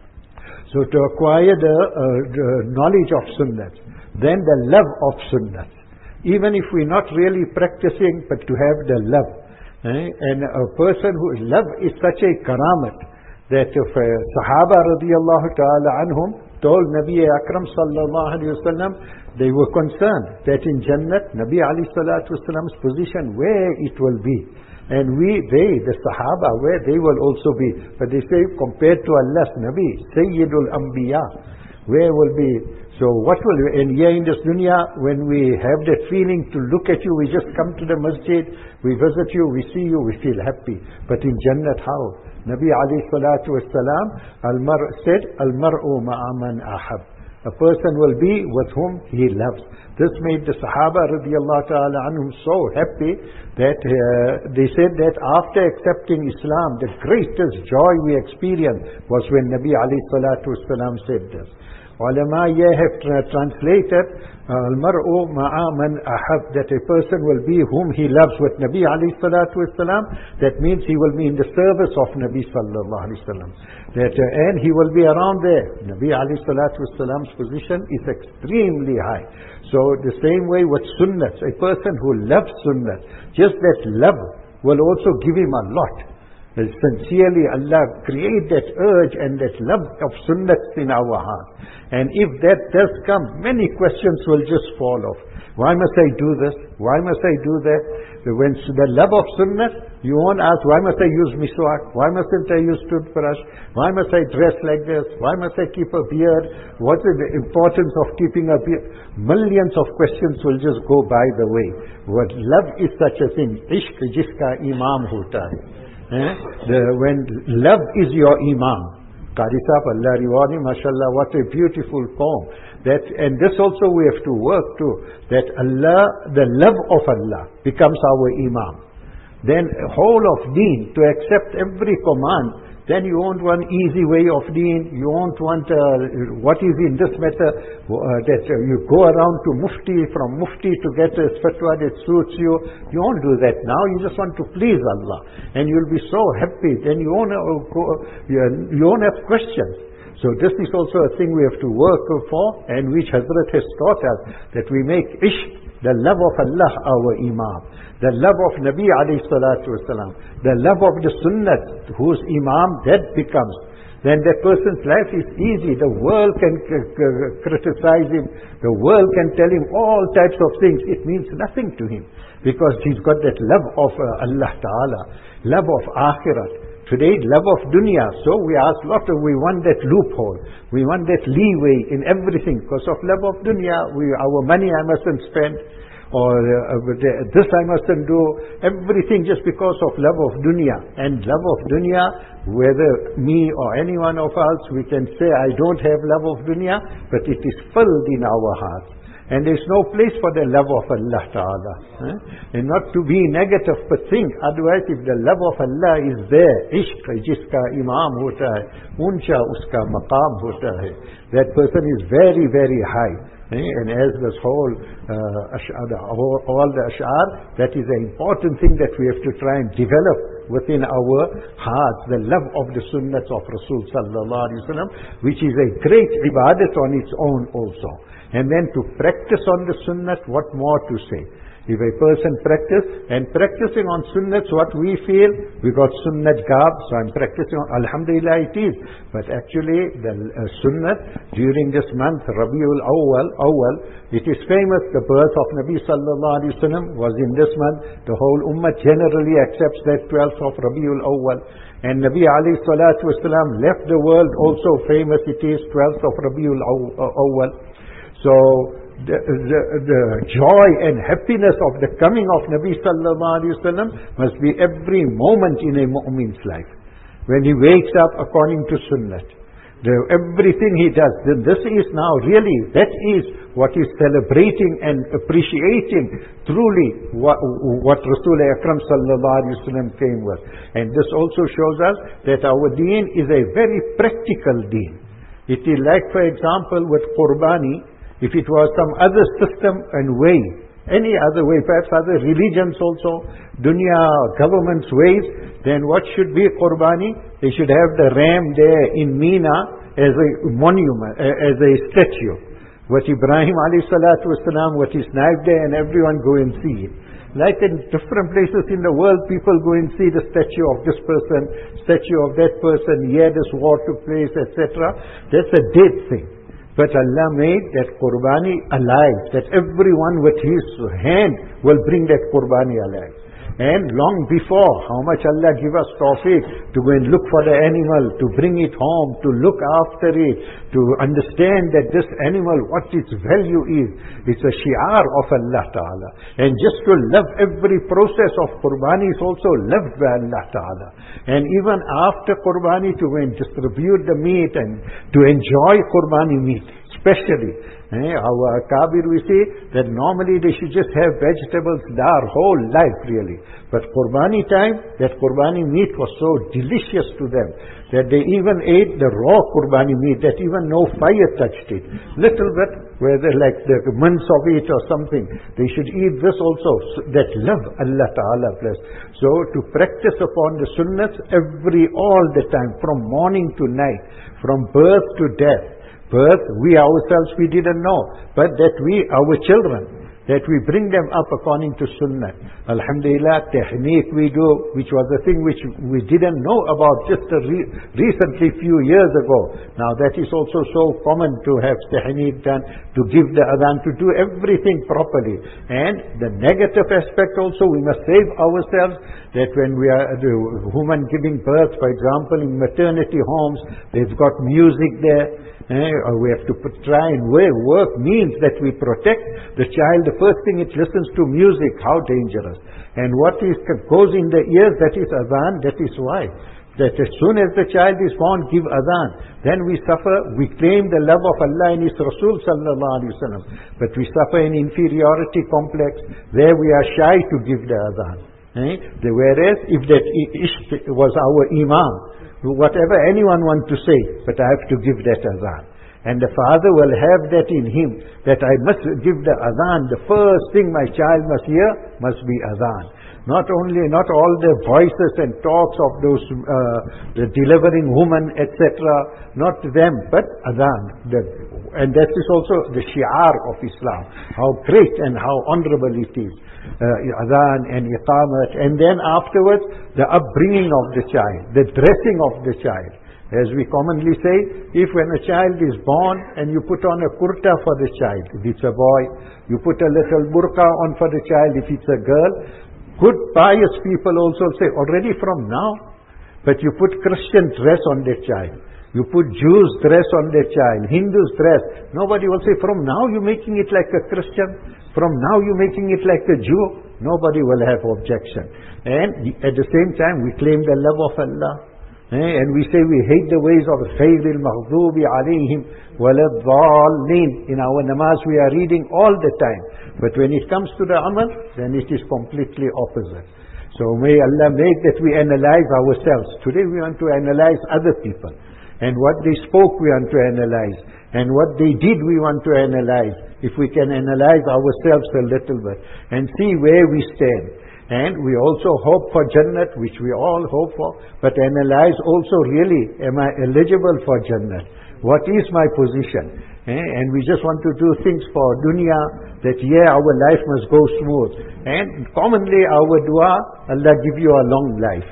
So to acquire the knowledge of sunnah, then the love of sunnah. Even if we're not really practicing, but to have the love. And a person whose love is such a karamat, that if Sahaba radiallahu ta'ala anhum told Nabi Akram sallallahu alayhi wa sallam, they were concerned that in Jannat, Nabi alayhi salatu wasalam's position, where it will be. And the Sahaba, where they will also be. But they say, compared to Allah's Nabi, Sayyidul Anbiya, where will be. So what will, and here in this dunya, when we have that feeling to look at you, we just come to the masjid, we visit you, we see you, we feel happy. But in Jannat, how? Nabi alayhi salatu wasalam said, Al-mar'u ma'aman ahab. A person will be with whom he loves. This made the Sahaba radiallahu ta'ala anhum so happy that they said that after accepting Islam, the greatest joy we experienced was when Nabi alayhi salatu wasalam said this. Ulama have translated al-mar'u ma'a man ahab, that a person will be whom he loves with Nabi alayhi salatu wasalam. That means he will be in the service of Nabi sallallahu alayhi wasallam. And he will be around there. Nabi alayhi salatu wasalam's position is extremely high. So the same way with sunnat, a person who loves sunnat, just that love will also give him a lot. Sincerely, Allah create that urge and that love of sunnah in our heart. And if that does come, many questions will just fall off. Why must I do this? Why must I do that? When the love of sunnah, you won't ask, why must I use miswak? Why mustn't I use toothbrush? Why must I dress like this? Why must I keep a beard? What is the importance of keeping a beard? Millions of questions will just go by the way. What love is such a thing. Ishq jiska imam hota hai. When love is your imam. Qari Sahib, Allah reward him, mashallah, what a beautiful poem. And this also we have to work to, that Allah, the love of Allah becomes our imam. Then whole of deen, to accept every command, then you won't want easy way of deen, you won't want what is in this matter, that you go around to mufti, from mufti to get a fatwa that suits you. You won't do that now, you just want to please Allah. And you'll be so happy, then you won't have questions. So this is also a thing we have to work for, and which Hazrat has taught us, that we make ishq, the love of Allah, our imam. The love of Nabi alayhi salatu wasalam. The love of the sunnah, whose imam that becomes. Then that person's life is easy. The world can criticize him. The world can tell him all types of things. It means nothing to him. Because he's got that love of Allah Ta'ala. Love of akhirat. Today, love of dunya. So we want that loophole. We want that leeway in everything. Because of love of dunya, our money I mustn't spend. Or this I mustn't do. Everything just because of love of dunya. And love of dunya, whether me or any one of us, we can say, I don't have love of dunya, but it is filled in our hearts. And there's no place for the love of Allah Ta'ala. And not to be negative, but think, otherwise if the love of Allah is there, ishq jiska imam hota hai, uncha uska maqam hota hai. That person is very, very high. And as this whole, all the ash'ar, that is an important thing that we have to try and develop within our hearts, the love of the sunnahs of Rasul sallallahu alaihi wasallam, which is a great ibadat on its own also. And then to practice on the sunnah, what more to say? If a person practicing on sunnah, what we feel, we got sunnah gab, so I'm practicing on, alhamdulillah it is. But actually the sunnah during this month, Rabiul Awwal, it is famous, the birth of Nabi sallallahu alaihi wasallam was in this month. The whole ummah generally accepts that 12th of Rabiul Awwal. And Nabi alayhi salatu wasalam left the world also famous, it is 12th of Rabiul Awwal. So the joy and happiness of the coming of Nabi sallallahu alaihi wasallam must be every moment in a mu'min's life. When he wakes up according to sunnah, everything he does, then this is now really, that is what is celebrating and appreciating truly what Rasul Akram sallallahu alaihi wasallam came with. And this also shows us that our deen is a very practical deen. It is like, for example, with Qurbani. If it was some other system and way, any other way, perhaps other religions also, dunya, government's ways, then what should be Qurbani? They should have the ram there in Mina as a monument, as a statue. What Ibrahim alayhi salatu wasalam, what is knife there, and everyone go and see it. Like in different places in the world, people go and see the statue of this person, statue of that person, here this war took place, etc. That's a dead thing. But Allah made that Qurbani alive, that everyone with his hand will bring that Qurbani alive. And long before, how much Allah give us tawfiq to go and look for the animal, to bring it home, to look after it, to understand that this animal, what its value is. It's a shi'ar of Allah Ta'ala. And just to love every process of Qurbani is also loved by Allah Ta'ala. And even after Qurbani, to go and distribute the meat and to enjoy Qurbani meat. especially. Our Kabir, we say that normally they should just have vegetables their whole life really. But Qurbani time, that Qurbani meat was so delicious to them that they even ate the raw Qurbani meat, that even no fire touched it. Little bit, whether like the mince of it or something, they should eat this also. So that love Allah Ta'ala bless. So to practice upon the sunnahs all the time, from morning to night, from birth to death. Birth, we ourselves, we didn't know, but that our children, that we bring them up according to sunnah. Alhamdulillah, tehneek we do, which was a thing which we didn't know about just recently few years ago. Now that is also so common to have tehneek done, to give the adhan, to do everything properly. And the negative aspect also, we must save ourselves, that when we are the woman giving birth, for example, in maternity homes, they've got music there. Or we have to try and work means that we protect the child. The first thing, it listens to music, how dangerous. And what goes in the ears, that is adhan, that is why. That as soon as the child is born, give adhan. Then we suffer, we claim the love of Allah and His Rasul sallallahu alaihi wasallam. But we suffer an inferiority complex. There we are shy to give the adhan. Whereas if that was our imam, whatever anyone wants to say, but I have to give that adhan. And the father will have that in him, that I must give the adhan. The first thing my child must hear must be adhan. Not all the voices and talks of those the delivering women, etc. Not them, but adhan. And that is also the shi'ar of Islam. How great and how honorable it is. Adhan and iqamat. And then afterwards, the upbringing of the child, the dressing of the child. As we commonly say, if when a child is born and you put on a kurta for the child, if it's a boy, you put a little burqa on for the child, if it's a girl, good pious people also say, already from now, but you put Christian dress on their child, you put Jews dress on their child, Hindus dress, nobody will say, from now you're making it like a Christian, from now you're making it like a Jew, nobody will have objection. And at the same time, we claim the love of Allah. And we say we hate the ways of ghayril maghdubi alayhim waladhdallin. In our namaz we are reading all the time. But when it comes to the amal, then it is completely opposite. So may Allah make that we analyze ourselves. Today we want to analyze other people. And what they spoke we want to analyze. And what they did we want to analyze. If we can analyze ourselves a little bit and see where we stand. And we also hope for Jannat, which we all hope for, but analyze also really, am I eligible for Jannat? What is my position? And we just want to do things for dunya, that our life must go smooth. And commonly our dua, Allah give you a long life.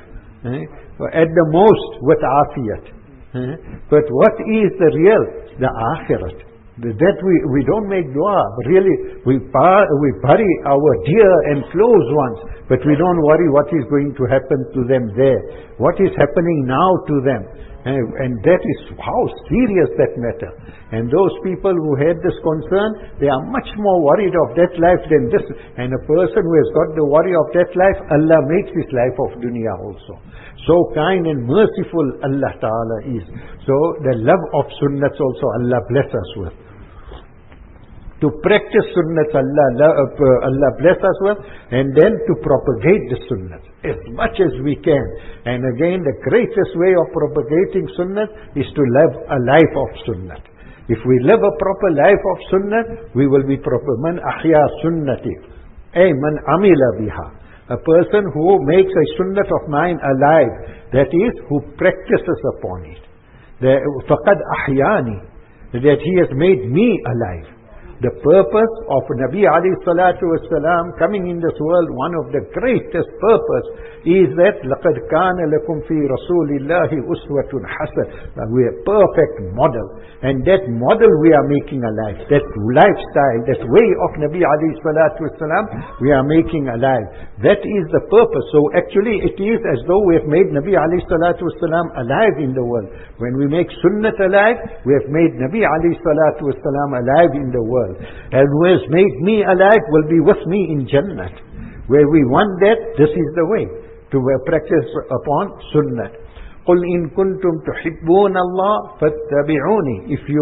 At the most, with afiyat. But what is the real? The akhirat. That we don't make dua, but really we bury our dear and close ones, but we don't worry what is going to happen to them there, what is happening now to them. And that is how serious that matter. And those people who had this concern, they are much more worried of that life than this. And a person who has got the worry of that life, Allah makes his life of dunya also. So kind and merciful Allah Ta'ala is. So the love of sunnats also Allah bless us with. To practice sunnats Allah bless us with, and then to propagate the sunnats as much as we can. And again, the greatest way of propagating sunnat is to live a life of sunnat. If we live a proper life of sunnat, we will be proper. Man ahya sunnati, ay man amila biha. A person who makes a sunnat of mine alive, that is, who practices upon it. Faqad ahyani, that he has made me alive. The purpose of Nabi alayhi salatu wasalam coming in this world, one of the greatest purpose is that لَقَدْ كَانَ لَكُمْ فِي رَسُولِ اللَّهِ أُسْوَةٌ حَسَنَةٌ. We are a perfect model. And that model we are making alive. That lifestyle, that way of Nabi alayhi salatu wasalam, we are making alive. That is the purpose. So actually it is as though we have made Nabi alayhi salatu wasalam alive in the world. When we make sunnat alive, we have made Nabi alayhi salatu wasalam alive in the world. And who has made me alive will be with me in Jannah. Where we want that, this is the way to practice upon sunnah. قُلْ إِن كُنْتُمْ تُحِبُّونَ اللَّهَ فَاتَّبِعُونِي. If you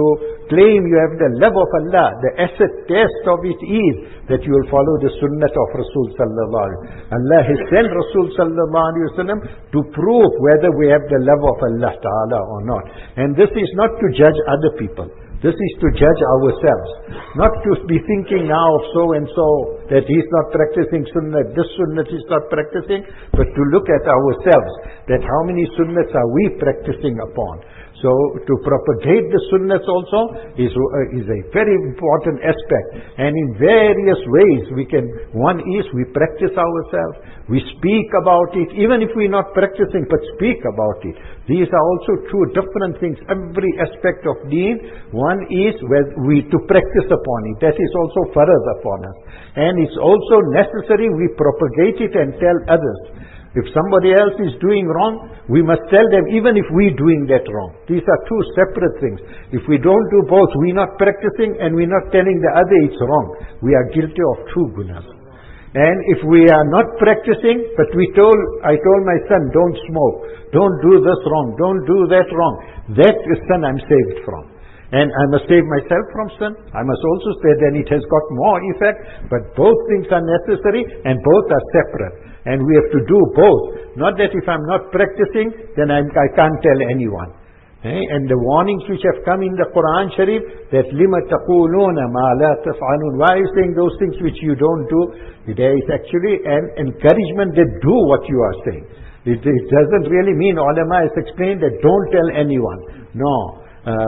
claim you have the love of Allah, the asset test of it is that you will follow the sunnah of Rasul sallallahu alaihi wasallam. Allah has sent Rasul sallallahu alaihi wasallam to prove whether we have the love of Allah Ta'ala or not. And this is not to judge other people. This is to judge ourselves. Not to be thinking now of so and so that he's not practicing sunnah, this sunnah he's not practicing, but to look at ourselves, that how many sunnahs are we practicing upon. So to propagate the sunnahs also is a very important aspect. And in various ways we can, one is we practice ourselves, we speak about it, even if we're not practicing, but speak about it. These are also two different things. Every aspect of deen, one is where we to practice upon it. That is also farad upon us. And it's also necessary we propagate it and tell others. If somebody else is doing wrong, we must tell them even if we're doing that wrong. These are two separate things. If we don't do both, we're not practicing and we're not telling the other it's wrong. We are guilty of two gunas. And if we are not practicing, but I told my son, don't smoke, don't do this wrong, don't do that wrong. That is sin I'm saved from. And I must save myself from sin. I must also say then it has got more effect, but both things are necessary and both are separate. And we have to do both. Not that if I'm not practicing, then I can't tell anyone. And the warnings which have come in the Quran Sharif, that لِمَ تَقُولُونَ مَا لَا تَفْعَلُونَ, why are you saying those things which you don't do? There is actually an encouragement that do what you are saying. It doesn't really mean, ulama has explained that don't tell anyone. No.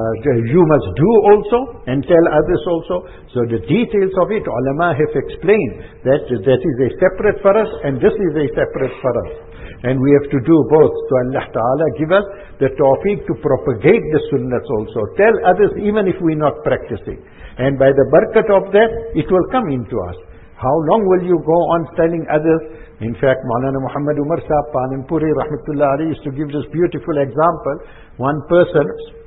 You must do also and tell others also. So the details of it, ulama have explained that is a separate for us and this is a separate for us. And we have to do both. So Allah Ta'ala give us the tawfiq to propagate the sunnahs also. Tell others even if we're not practicing. And by the barakat of that, it will come into us. How long will you go on telling others? In fact, Maulana Muhammad Umar Sahib Pananpuri Rahmatullah Ali used to give this beautiful example. One person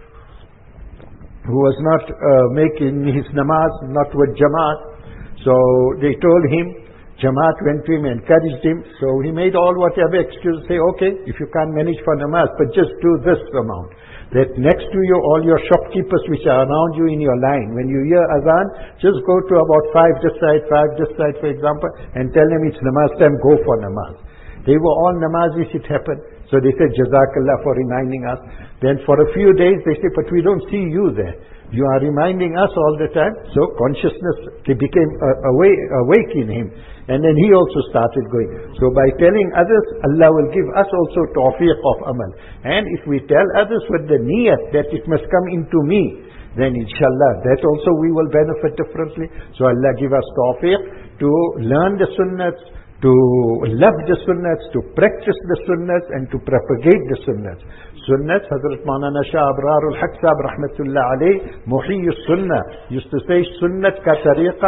who was not making his namaz, not with Jamaat. So they told him, Jamaat went to him, encouraged him. So he made all whatever excuse, say, okay, if you can't manage for namaz, but just do this amount. That next to you, all your shopkeepers which are around you in your line, when you hear azan, just go to about 5 this side, for example, and tell them it's namaz time, go for namaz. They were all namazis, it happened. So they said, Jazakallah for reminding us. Then for a few days they say, but we don't see you there. You are reminding us all the time. So consciousness became awake in him. And then he also started going. So by telling others, Allah will give us also tawfiq of amal. And if we tell others with the niyat that it must come into me, then inshallah, that also we will benefit differently. So Allah give us tawfiq to learn the sunnahs, to love the sunnahs, to practice the sunnahs, and to propagate the sunnahs. Sunnahs, Hazrat Maulana Shah Abrarul Haq Sahib Rahmatullah Alayh, Muhiyyu Sunnah, used to say, Sunnat ka tariqa,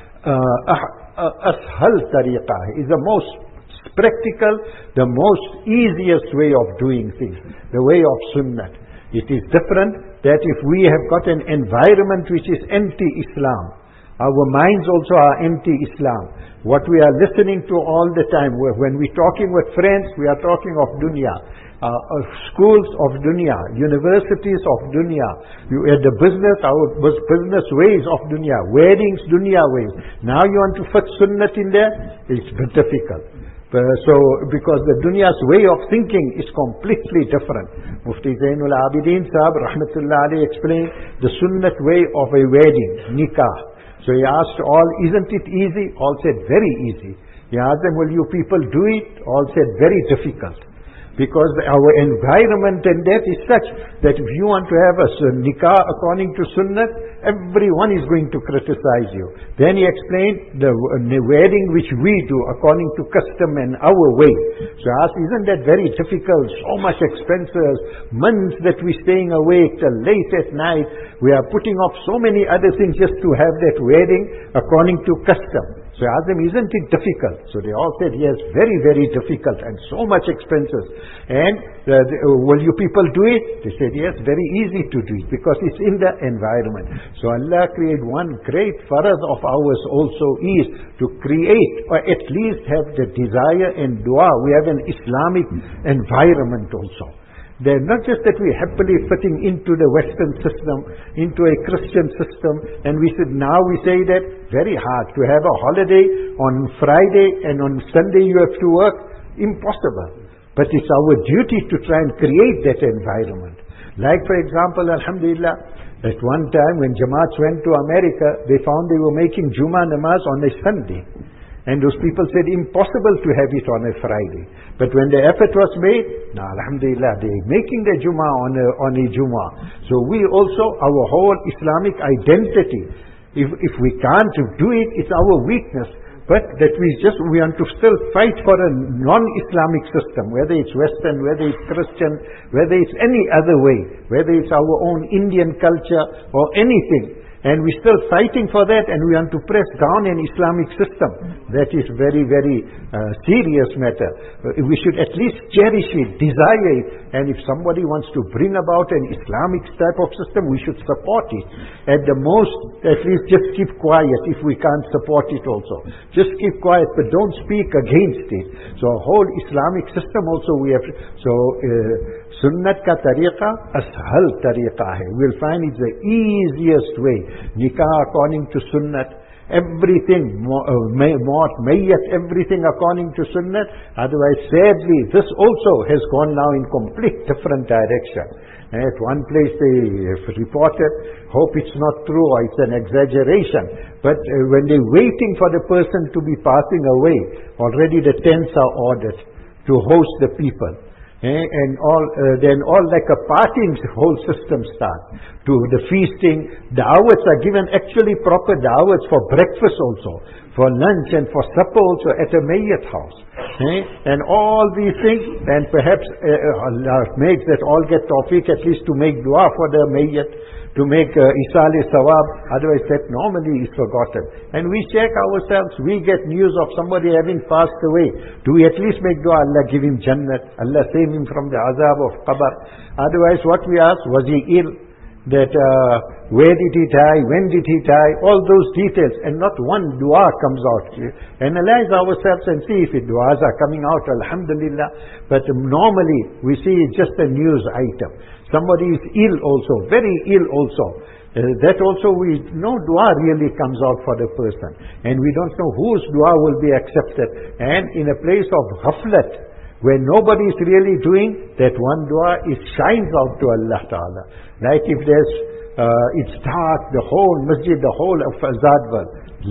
ashal tariqa, is the most practical, the most easiest way of doing things, the way of Sunnah. It is different that if we have got an environment which is anti-Islam, our minds also are anti-Islam. What we are listening to all the time, when we're talking with friends, we are talking of dunya. Schools of dunya, universities of dunya, the business, our business ways of dunya, weddings, dunya ways. Now you want to fit sunnah in there? It's difficult. So, because the dunya's way of thinking is completely different. Mufti Zainul Abidin Sahib Rahmatullah Ali explained the sunnah way of a wedding, nikah. So he asked all, isn't it easy? All said, very easy. He asked them, will you people do it? All said, very difficult. Because our environment and that is such that if you want to have a nikah according to sunnah, everyone is going to criticize you. Then he explained the wedding which we do according to custom and our way. So I asked, isn't that very difficult? So much expenses, months that we're staying awake till late at night. We are putting off so many other things just to have that wedding according to custom. So I asked them, isn't it difficult? So they all said, yes, very, very difficult and so much expenses. And will you people do it? They said, yes, very easy to do it because it's in the environment. So Allah created one great farad of ours also is to create or at least have the desire and dua. We have an Islamic environment also. They're not just that we're happily fitting into the Western system, into a Christian system, and we said, now we say that very hard. To have a holiday on Friday and on Sunday you have to work, impossible. But it's our duty to try and create that environment. Like for example, alhamdulillah, at one time when Jamaats went to America, they found they were making Jummah namaz on a Sunday. And those people said, impossible to have it on a Friday. But when the effort was made, now alhamdulillah, they're making the Jummah on a Jummah. So we also, our whole Islamic identity, if we can't do it, it's our weakness. But that we want to still fight for a non-Islamic system, whether it's Western, whether it's Christian, whether it's any other way, whether it's our own Indian culture or anything. And we're still fighting for that, and we want to press down an Islamic system. That is very, very serious matter. We should at least cherish it, desire it. And if somebody wants to bring about an Islamic type of system, we should support it. At the most, at least just keep quiet if we can't support it also. Just keep quiet, but don't speak against it. So a whole Islamic system also we have. So Sunnat ka tariqa, ashal tariqa hai. We'll find it's the easiest way. Nikah according to Sunnat. Everything, mayyat, everything according to Sunnat. Otherwise, sadly, this also has gone now in complete different direction. At one place they reported, hope it's not true or it's an exaggeration, but when they're waiting for the person to be passing away, already the tents are ordered to host the people. And then all like a partying whole system starts. To the feasting, da'wats are given, actually proper da'wats for breakfast also, for lunch and for supper also at a mayyat house. And all these things, and perhaps Allah makes that all get tawfiq at least to make dua for the mayyat, to make isali sawab, otherwise that normally is forgotten. And we check ourselves, we get news of somebody having passed away. Do we at least make dua, Allah give him Jannat, Allah save him from the azab of qabr? Otherwise what we ask, was he ill? That where did he die, when did he die, all those details, and not one dua comes out. Analyze ourselves and see if duas are coming out, alhamdulillah. But normally we see it's just a news item. Somebody is ill also, very ill also. That also no dua really comes out for the person. And we don't know whose dua will be accepted. And in a place of ghaflat, where nobody is really doing, that one dua shines out to Allah Ta'ala. Like if there's, it's dark, the whole masjid, the whole of Azadwal,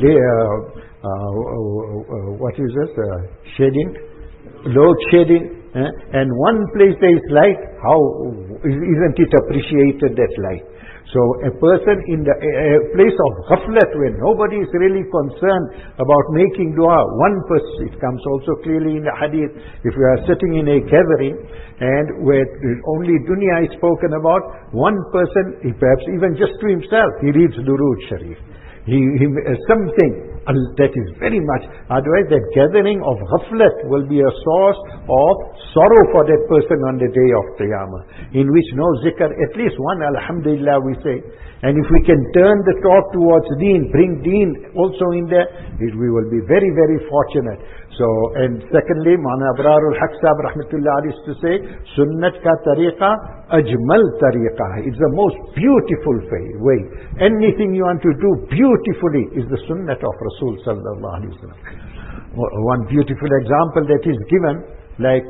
what is this, shading, load shedding, and one place there is light, how isn't it appreciated, that light? So a person in the place of ghaflat, where nobody is really concerned about making dua, one person, it comes also clearly in the hadith, if we are sitting in a gathering and where only dunya is spoken about, one person, perhaps even just to himself, he reads Durood Sharif. He something that is very much, otherwise that gathering of ghaflat will be a source of sorrow for that person on the day of Qiyamah, in which no zikr, at least one alhamdulillah we say. And if we can turn the talk towards deen, bring deen also in there, we will be very, very fortunate. So, and secondly, Maulana Abrarul Haq Sahib rahmatullah alayhi used to say, Sunnat ka tariqa ajmal tariqa. It's the most beautiful way. Anything you want to do beautifully is the sunnat of Rasul sallallahu alayhi wa sallam. One beautiful example that is given, like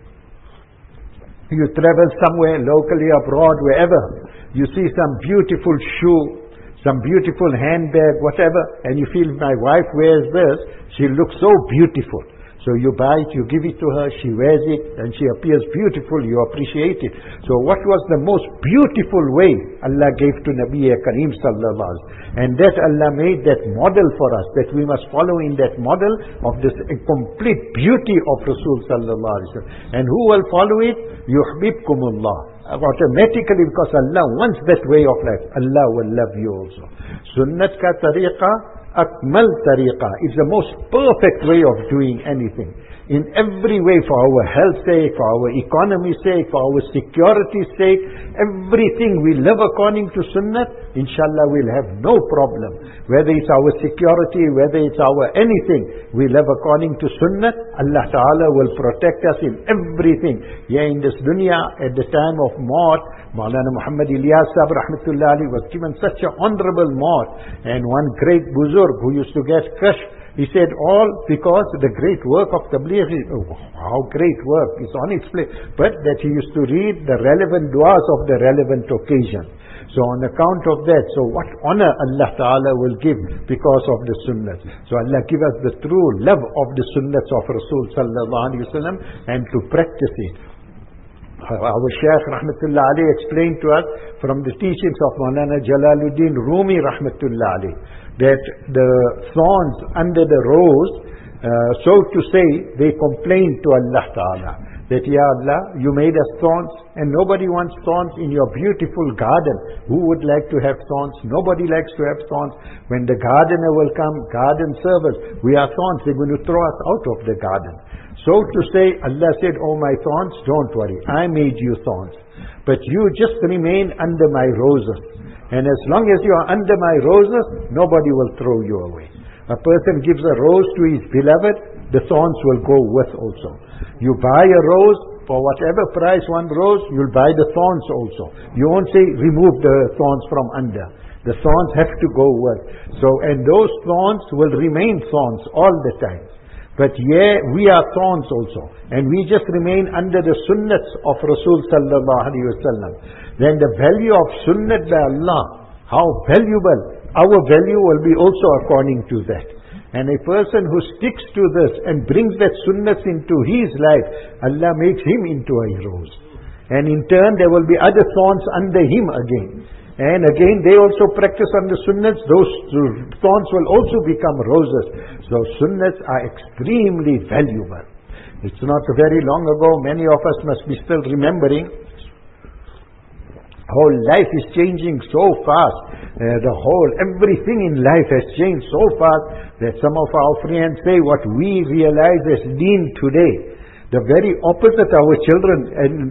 you travel somewhere, locally, abroad, wherever, you see some beautiful shoe, some beautiful handbag, whatever, and you feel, my wife wears this, she looks so beautiful. So you buy it, you give it to her, she wears it, and she appears beautiful, you appreciate it. So what was the most beautiful way Allah gave to Nabi Kareem sallallahu alaihi wasallam? And that Allah made that model for us, that we must follow in that model of this complete beauty of Rasul sallallahu alaihi wasallam. And who will follow it? Yuhbibkumullah. Automatically, because Allah wants that way of life, Allah will love you also. Sunnat ka tariqa Akmal tariqa. It's the most perfect way of doing anything. In every way, for our health's sake, for our economy's sake, for our security's sake, everything we live according to sunnah, inshallah we'll have no problem. Whether it's our security, whether it's our anything, we live according to sunnah, Allah Ta'ala will protect us in everything. Yeah, in this dunya, at the time of maut, Maulana Muhammad Ilyas Sahib Rahmatullah Ali was given such an honorable maut. And one great buzurg who used to get kashf, he said, all because the great work of Tabligh, how great work is on its place, but that he used to read the relevant du'as of the relevant occasion. So on account of that, so what honor Allah Ta'ala will give because of the sunnahs. So Allah give us the true love of the sunnahs of Rasul Sallallahu Alaihi Wasallam and to practice it. Our Shaykh Rahmatullah Ali explained to us from the teachings of Maulana Jalaluddin Rumi Rahmatullah Ali that the thorns under the rose, so to say, they complained to Allah Ta'ala that, Ya Allah, you made us thorns and nobody wants thorns in your beautiful garden. Who would like to have thorns? Nobody likes to have thorns. When the gardener will come, garden servers, we are thorns, they're going to throw us out of the garden. So to say, Allah said, oh my thorns, don't worry, I made you thorns. But you just remain under my roses. And as long as you are under my roses, nobody will throw you away. A person gives a rose to his beloved, the thorns will go with also. You buy a rose, for whatever price one rose, you'll buy the thorns also. You won't say, remove the thorns from under. The thorns have to go with. So, and those thorns will remain thorns all the time. But yeah, we are thorns also. And we just remain under the sunnats of Rasul Sallallahu Alaihi Wasallam. Then the value of sunnat by Allah, how valuable, our value will be also according to that. And a person who sticks to this and brings that sunnat into his life, Allah makes him into a rose. And in turn there will be other thorns under him again. And again they also practice on the sunnats, those thorns will also become roses. So sunnats are extremely valuable. It's not very long ago, many of us must be still remembering, whole life is changing so fast. Everything in life has changed so fast that some of our friends say what we realize as deen today, the very opposite our children, and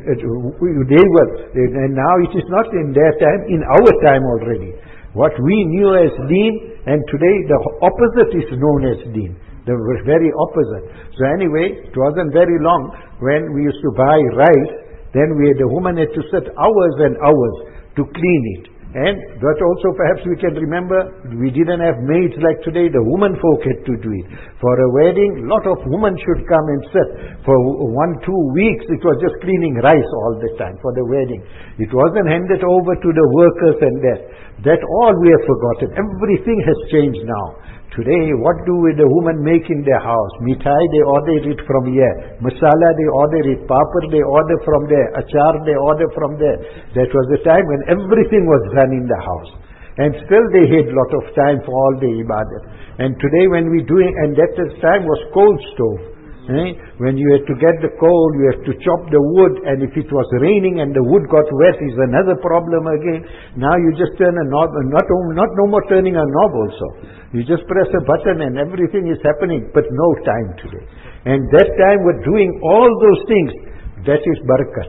now it is not in their time, in our time already. What we knew as deen, and today the opposite is known as deen. The very opposite. So anyway, it wasn't very long when we used to buy rice, then the woman had to sit hours and hours to clean it. And that also perhaps we can remember, we didn't have maids like today, the woman folk had to do it. For a wedding, lot of women should come and sit. For 1-2 weeks, it was just cleaning rice all the time for the wedding. It wasn't handed over to the workers and that. That all we have forgotten. Everything has changed now. Today, what do the women make in their house? Mithai, they order it from here. Masala, they order it. Papad, they order from there. Achar, they order from there. That was the time when everything was done in the house. And still they had a lot of time for all the ibadat. And today when we do it, and that time was coal stove. When you had to get the coal, you have to chop the wood, and if it was raining and the wood got wet, is another problem again. Now you just turn a knob, no more turning a knob also. You just press a button and everything is happening, but no time today. And that time with doing all those things, that is barakat.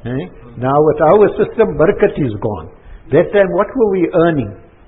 Now with our system, barakat is gone. That time what were we earning?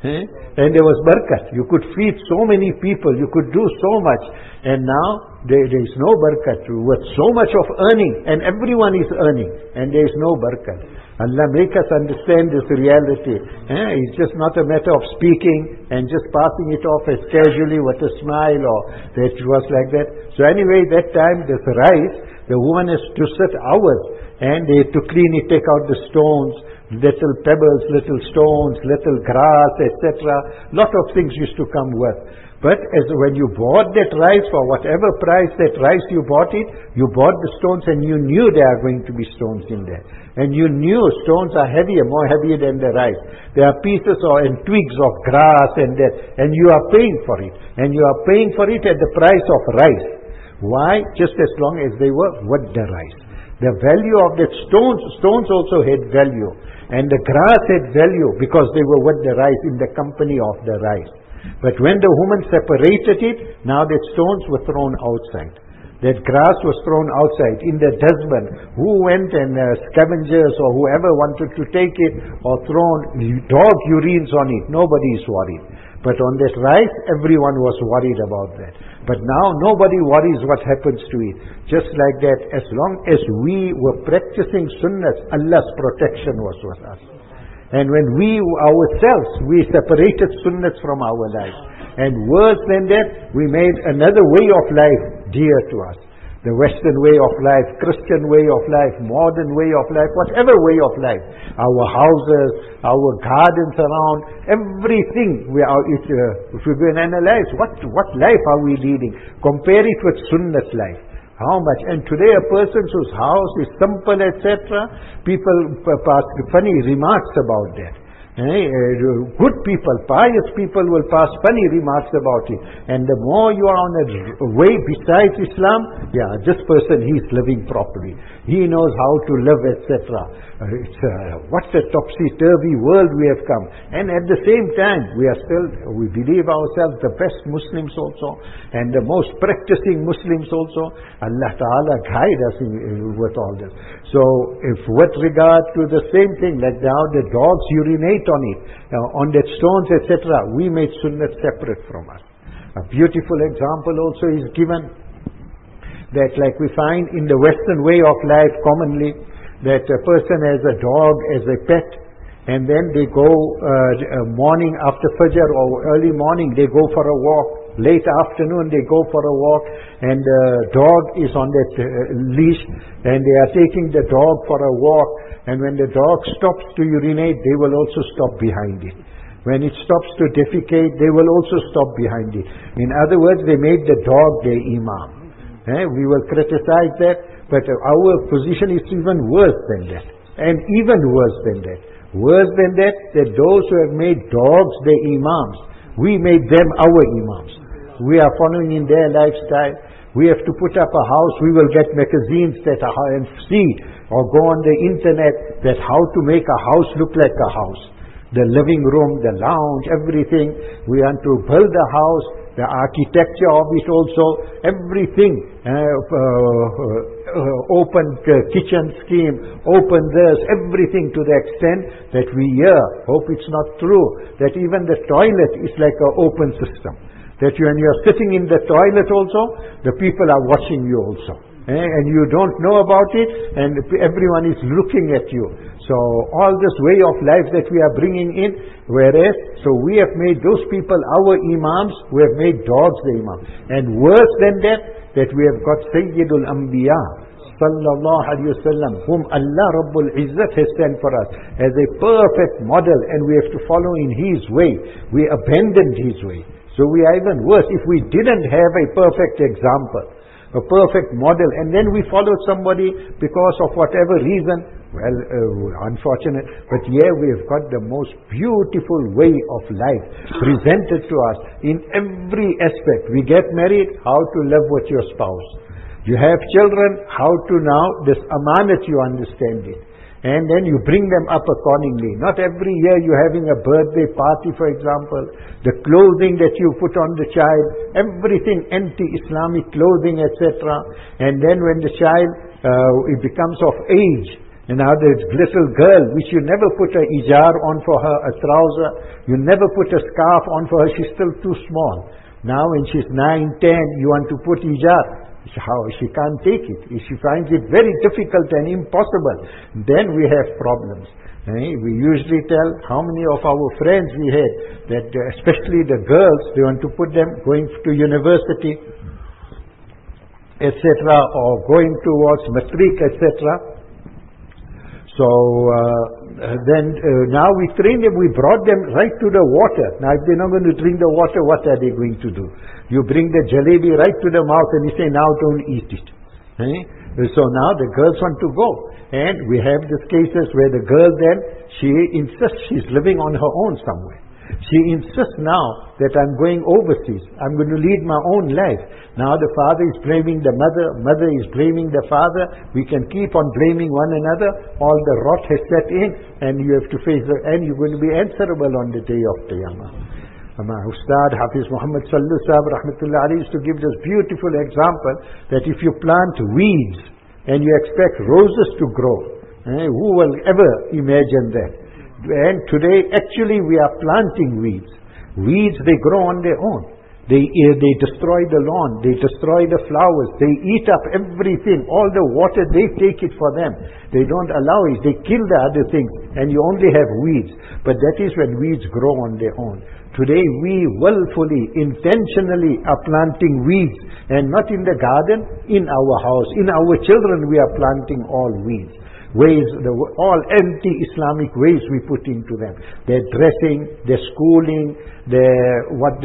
And there was barakat. You could feed so many people, you could do so much. And now there is no barakat. With so much of earning, and everyone is earning, and there is no barakat. Allah make us understand this reality. It's just not a matter of speaking and just passing it off as casually with a smile or that it was like that. So anyway, that time this rice, the woman has to sit hours and they had to clean it, take out the stones, little pebbles, little stones, little grass, etc. Lot of things used to come with. But as when you bought that rice, for whatever price that rice you bought it, you bought the stones and you knew there are going to be stones in there. And you knew stones are heavier, more heavier than the rice. There are pieces and twigs of grass and that, and you are paying for it. And you are paying for it at the price of rice. Why? Just as long as they were with the rice. The value of that stones also had value. And the grass had value because they were with the rice, in the company of the rice. But when the woman separated it, now that stones were thrown outside. That grass was thrown outside in the dustbin. Who went and scavengers or whoever wanted to take it or thrown dog urines on it, nobody is worried. But on that rice, everyone was worried about that. But now nobody worries what happens to it. Just like that, as long as we were practicing sunnahs, Allah's protection was with us. And when we ourselves, we separated sunnahs from our lives. And worse than that, we made another way of life dear to us. The Western way of life, Christian way of life, modern way of life, whatever way of life. Our houses, our gardens around, everything. If we go and analyze, what life are we leading? Compare it with Sunnah's life. How much? And today a person whose house is simple, etc., people pass funny remarks about that. Good people, pious people will pass funny remarks about it. And the more you are on a way besides Islam, this person, he is living properly. He knows how to live, etc. What a topsy-turvy world we have come. And at the same time, we believe ourselves the best Muslims also, and the most practicing Muslims also. Allah Ta'ala guide us with all this. So, if with regard to the same thing, like now the dogs urinate on it, on that stones, etc., we made sunnah separate from us. A beautiful example also is given, that like we find in the Western way of life commonly, that a person has a dog as a pet, and then they go morning after Fajr or early morning, they go for a walk. Late afternoon they go for a walk, and the dog is on that leash, and they are taking the dog for a walk, and when the dog stops to urinate, they will also stop behind it. When it stops to defecate, they will also stop behind it. In other words, they made the dog their imam. We will criticize that, but our position is even worse than that, and even worse than that. Worse than that, that those who have made dogs their imams, we made them our imams. We are following in their lifestyle. We have to put up a house. We will get magazines and see, or go on the internet, that how to make a house look like a house. The living room, the lounge, everything. We want to build a house, the architecture of it also, everything. Open kitchen scheme, open this, everything, to the extent that we hear, hope it's not true, that even the toilet is like an open system. That when you're sitting in the toilet also, the people are watching you also. And you don't know about it, and everyone is looking at you. So all this way of life that we are bringing in, so we have made those people our imams, we have made dogs the imam. And worse than that we have got Sayyidul Anbiya, sallallahu alayhi wa sallam, whom Allah Rabbul Izzat has sent for us as a perfect model, and we have to follow in His way. We abandoned His way. So we are even worse. If we didn't have a perfect example, a perfect model, and then we followed somebody because of whatever reason, unfortunate, but here we have got the most beautiful way of life presented to us in every aspect. We get married, how to live with your spouse. You have children, how to now, this amanat, you understand it. And then you bring them up accordingly. Not every year you're having a birthday party, for example. The clothing that you put on the child, everything anti-Islamic clothing, etc. And then when the child, it becomes of age, and now there's little girl, which you never put a ijar on for her, a trouser. You never put a scarf on for her, she's still too small. Now when she's 9, 10, you want to put hijab. She can't take it. She finds it very difficult and impossible. Then we have problems. We usually tell how many of our friends we had, that especially the girls, they want to put them going to university, etc., or going towards matric, etc. So now we train them, we brought them right to the water. Now if they're not going to drink the water, what are they going to do? You bring the jalebi right to the mouth and you say, now don't eat it. So now the girls want to go. And we have these cases where the girl then, she insists she's living on her own somewhere. She insists now that I'm going overseas. I'm going to lead my own life. Now the father is blaming the mother. Mother is blaming the father. We can keep on blaming one another. All the rot has set in, and you have to face it, and you're going to be answerable on the day of Qiyamah. My Ustad Hafiz Muhammad Sallu Sahib Rahmatullah Ali used to give this beautiful example that if you plant weeds and you expect roses to grow, who will ever imagine that? And today actually we are planting weeds. Weeds, they grow on their own. They destroy the lawn, they destroy the flowers, they eat up everything, all the water, they take it for them. They don't allow it, they kill the other things, and you only have weeds. But that is when weeds grow on their own. Today we willfully, intentionally are planting weeds, and not in the garden, in our house. In our children we are planting all weeds. Ways, all anti-Islamic ways we put into them. Their dressing, their schooling, their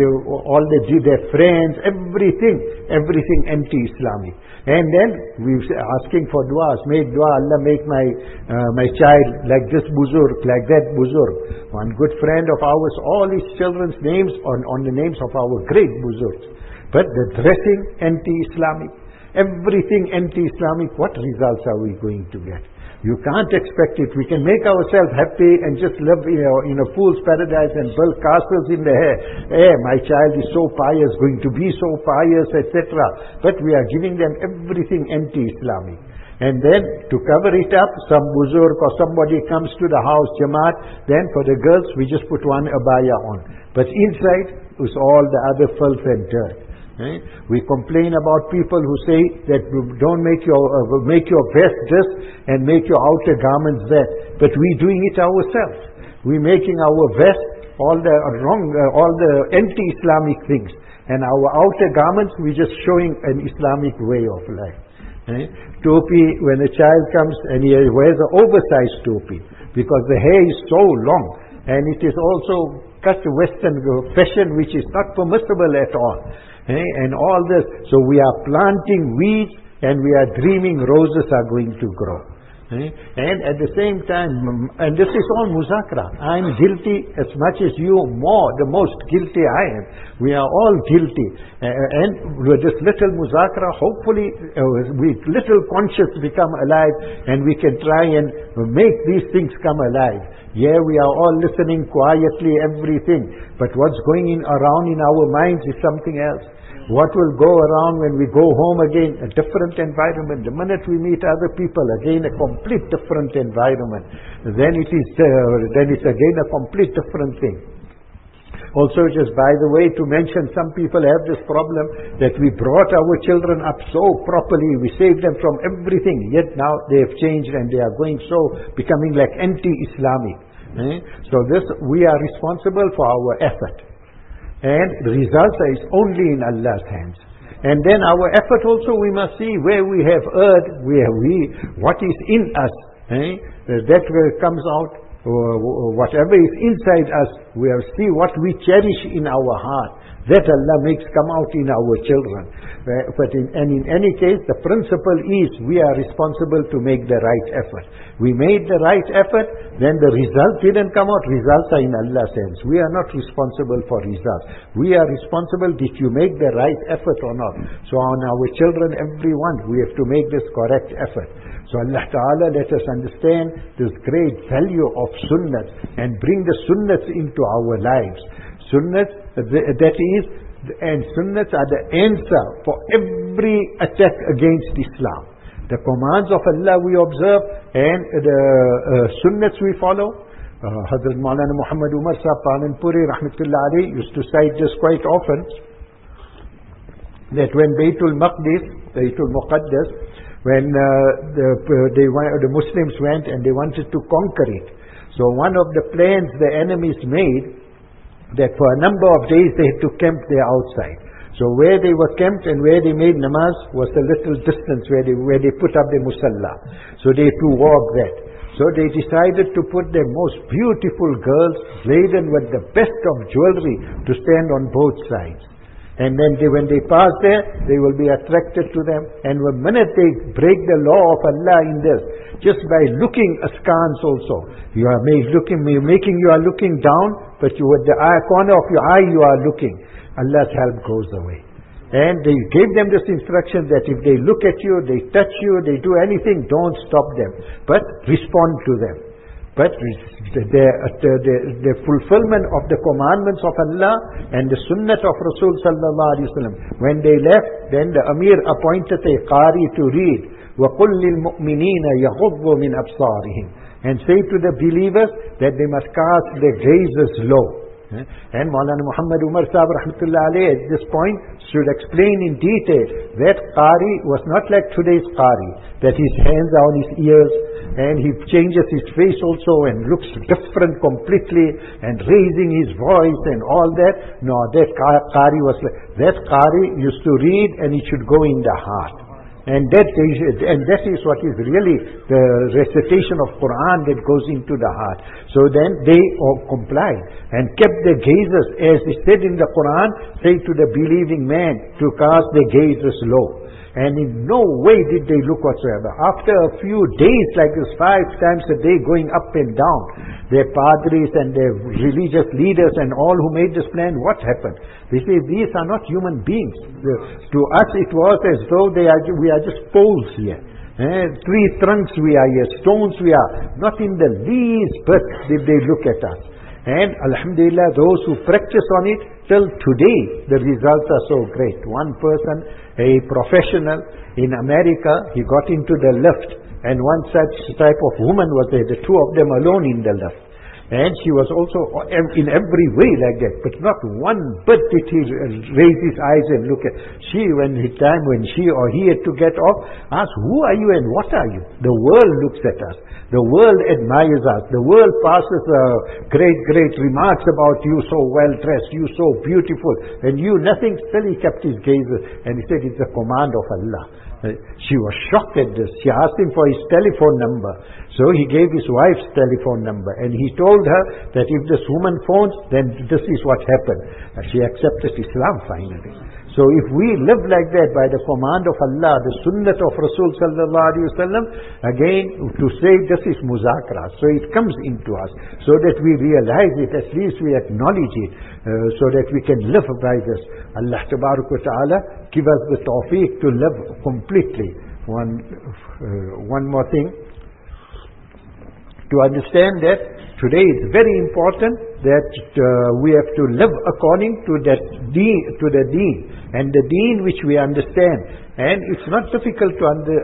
friends, everything anti-Islamic. And then we asking for du'as. Make dua, Allah make my child like this buzurg, like that buzurg. One good friend of ours, all his children's names on the names of our great buzurgs. But the dressing anti-Islamic, everything anti-Islamic. What results are we going to get? You can't expect it. We can make ourselves happy and just live in a fool's paradise and build castles in the air. My child is so pious, going to be so pious, etc. But we are giving them everything anti-Islamic. And then to cover it up, some buzurg or somebody comes to the house, Jamaat, then for the girls we just put one abaya on. But inside is all the other filth and dirt. We complain about people who say that don't make your vest this and make your outer garments that. But we're doing it ourselves. We're making our vest all the anti-Islamic things. And our outer garments, we're just showing an Islamic way of life. Topi, when a child comes and he wears an oversized topi, because the hair is so long, and it is also cut to Western fashion, which is not permissible at all. And all this. So we are planting weeds and we are dreaming roses are going to grow. And at the same time, and this is all muzakra. I am guilty as much as you, the most guilty I am. We are all guilty. And with this little muzakra, hopefully, with little conscience become alive and we can try and make these things come alive. Yeah, we are all listening quietly, everything. But what's going around in our minds is something else. What will go around when we go home again? A different environment. The minute we meet other people, again a complete different environment. Then it's again a complete different thing. Also, just by the way, to mention, some people have this problem that we brought our children up so properly, we saved them from everything, yet now they have changed and they are becoming like anti-Islamic. So this, we are responsible for our effort. And the results is only in Allah's hands. And then our effort also, we must see where we have erred, what is in us. That comes out. Whatever is inside us, we have see what we cherish in our heart. That Allah makes come out in our children. But in any case, the principle is we are responsible to make the right effort. We made the right effort, then the result didn't come out. Results are in Allah's hands. We are not responsible for results. We are responsible, did you make the right effort or not? So on our children, everyone, we have to make this correct effort. So Allah Ta'ala let us understand this great value of sunnah and bring the sunnahs into our lives. Sunnahs, that is, and sunnahs are the answer for every attack against Islam. The commands of Allah we observe and the sunnahs we follow. Hazrat Maulana Muhammad Umar Sahib Palanpuri Rahmatullah Ali used to cite this quite often, that when Baytul Muqaddas, when the Muslims went and they wanted to conquer it. So one of the plans the enemies made, that for a number of days they had to camp there outside. So where they were camped and where they made namaz was a little distance where they put up the musalla. So they had to walk that. So they decided to put their most beautiful girls laden with the best of jewelry to stand on both sides. And then when they pass there, they will be attracted to them. And the minute they break the law of Allah in this, just by looking askance also, you are looking down, but you with the corner of your eye you are looking. Allah's help goes away. And they gave them this instruction that if they look at you, they touch you, they do anything, don't stop them, but respond to them. But the fulfillment of the commandments of Allah and the sunnah of Rasul sallallahu alaihi wasallam. When they left, then the Amir appointed a Qari to read, وَقُلْ لِلْمُؤْمِنِينَ يَغُضُّوا مِنْ أَبْصَارِهِمْ, and say to the believers that they must cast their gazes low. And Maulana Muhammad Umar Sahib rahmatullah alayhi at this point should explain in detail that Qari was not like today's Qari, that his hands are on his ears and he changes his face also and looks different completely and raising his voice and all that. No, that Qari was like, that Qari used to read and it should go in the heart. And that is what is really the recitation of Quran that goes into the heart. So then they all complied and kept their gazes, as it said in the Quran, say to the believing man to cast their gazes low. And in no way did they look whatsoever. After a few days like this, 5 times a day going up and down, their padris and their religious leaders and all who made this plan, what happened? They say, these are not human beings. To us it was as though we are just poles here. Tree trunks we are here, stones we are. Not in the least bit did they look at us. And alhamdulillah, those who practice on it, till today, the results are so great. One person, a professional in America, he got into the lift, and one such type of woman was there, the two of them alone in the lift. And she was also in every way like that, but not one bit did he raise his eyes and look at. She, when she or he had to get off, asked, who are you and what are you? The world looks at us. The world admires us. The world passes great remarks about you, so well dressed, you so beautiful, and you nothing. Still he kept his gaze and he said, it's a command of Allah. She was shocked at this. She asked him for his telephone number. So he gave his wife's telephone number and he told her that if this woman phones, then this is what happened. And she accepted Islam finally. So if we live like that by the command of Allah, the sunnah of Rasul sallallahu alaihi wasallam, again to say this is muzakara. So it comes into us so that we realize it, at least we acknowledge it, so that we can live by this. Allah tabarak wa ta'ala give us the tawfiq to live completely. One more thing. To understand that today it's very important that we have to live according to the deen, and the deen which we understand. And it's not difficult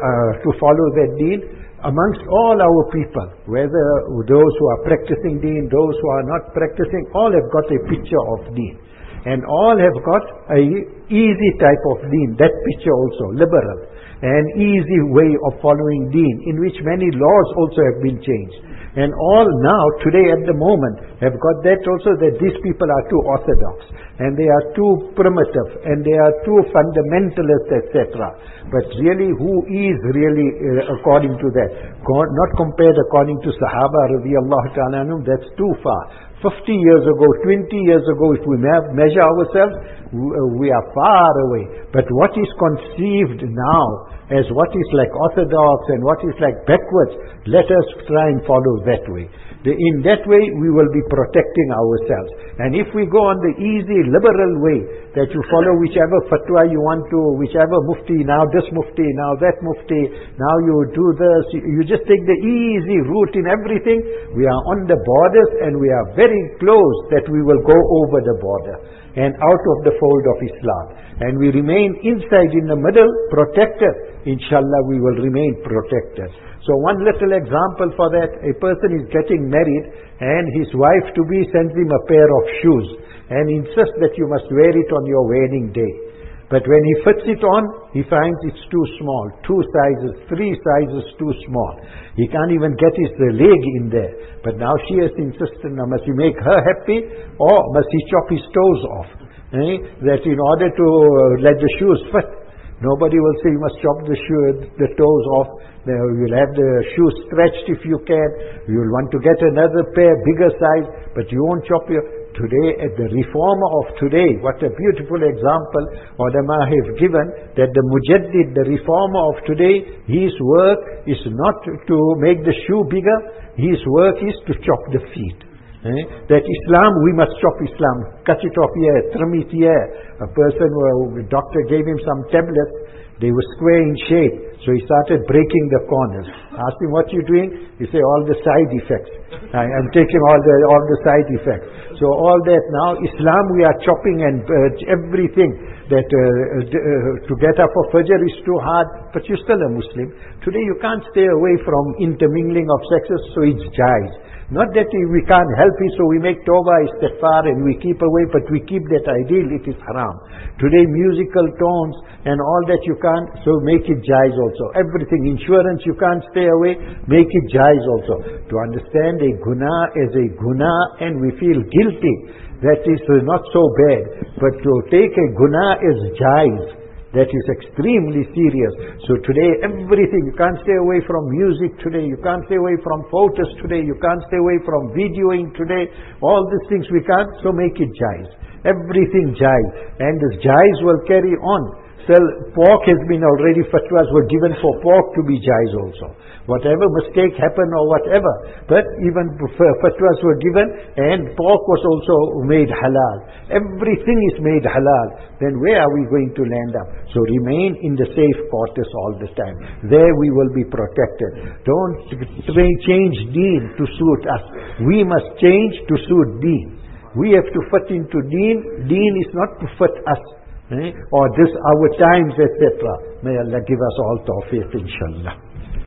to follow that deen amongst all our people, whether those who are practicing deen, those who are not practicing, all have got a picture of deen. And all have got a easy type of deen, that picture also, liberal, an easy way of following deen, in which many laws also have been changed. And all now, today at the moment, have got that also, that these people are too orthodox, and they are too primitive, and they are too fundamentalist, etc. But really, who is really according to that? Not compared according to Sahaba radiallahu ta'ala anhum, that's too far. 50 years ago, 20 years ago, if we measure ourselves, we are far away. But what is conceived now as what is like orthodox and what is like backwards, let us try and follow that way. In that way, we will be protecting ourselves. And if we go on the easy, liberal way, that you follow whichever fatwa you want to, whichever mufti, now this mufti, now that mufti, now you do this, you just take the easy route in everything, we are on the borders and we are very close that we will go over the border and out of the fold of Islam. And we remain inside in the middle, protected. Inshallah, we will remain protected. So one little example for that, a person is getting married and his wife-to-be sends him a pair of shoes and insists that you must wear it on your wedding day. But when he fits it on, he finds it's too small, 2 sizes, 3 sizes too small. He can't even get his leg in there. But now she has insisted, now must he make her happy or must he chop his toes off? That in order to let the shoes fit. Nobody will say you must chop the toes off. You will have the shoes stretched if you can. You will want to get another pair, bigger size, but you won't chop your... Today, at the reformer of today, what a beautiful example ulama have given, that the mujaddid, the reformer of today, his work is not to make the shoe bigger, his work is to chop the feet. That Islam, we must chop Islam, cut it off here, trim it here. A doctor gave him some tablets They were square in shape. So he started breaking the corners. Asked him, what you doing? He said, all the side effects. I'm taking all the side effects. So all that now, Islam we are chopping and everything that to get up for Fajr is too hard, but you're still a Muslim. Today you can't stay away from intermingling of sexes, so it's jaiz. Not that we can't help it, so we make tawbah, istighfar, and we keep away, but we keep that ideal, it is haram. Today musical tones and all that you can't, so make it jaiz also. Everything, insurance you can't stay away, make it jaiz also. To understand a guna as a guna and we feel guilty, that is not so bad. But to take a guna as jaiz, that is extremely serious. So today everything, you can't stay away from music today, you can't stay away from photos today, you can't stay away from videoing today, all these things we can't, so make it jaiz. Everything jaiz. And this jaiz will carry on. Well, pork has been already, fatwas were given for pork to be jaiz also. Whatever mistake happened or whatever, but even fatwas were given and pork was also made halal. Everything is made halal. Then where are we going to land up? So remain in the safe quarters all the time. There we will be protected. Don't change deen to suit us. We must change to suit deen. We have to fit into deen. Deen is not to fit us. Or this our times, etc. May Allah give us all tawfiq, inshallah.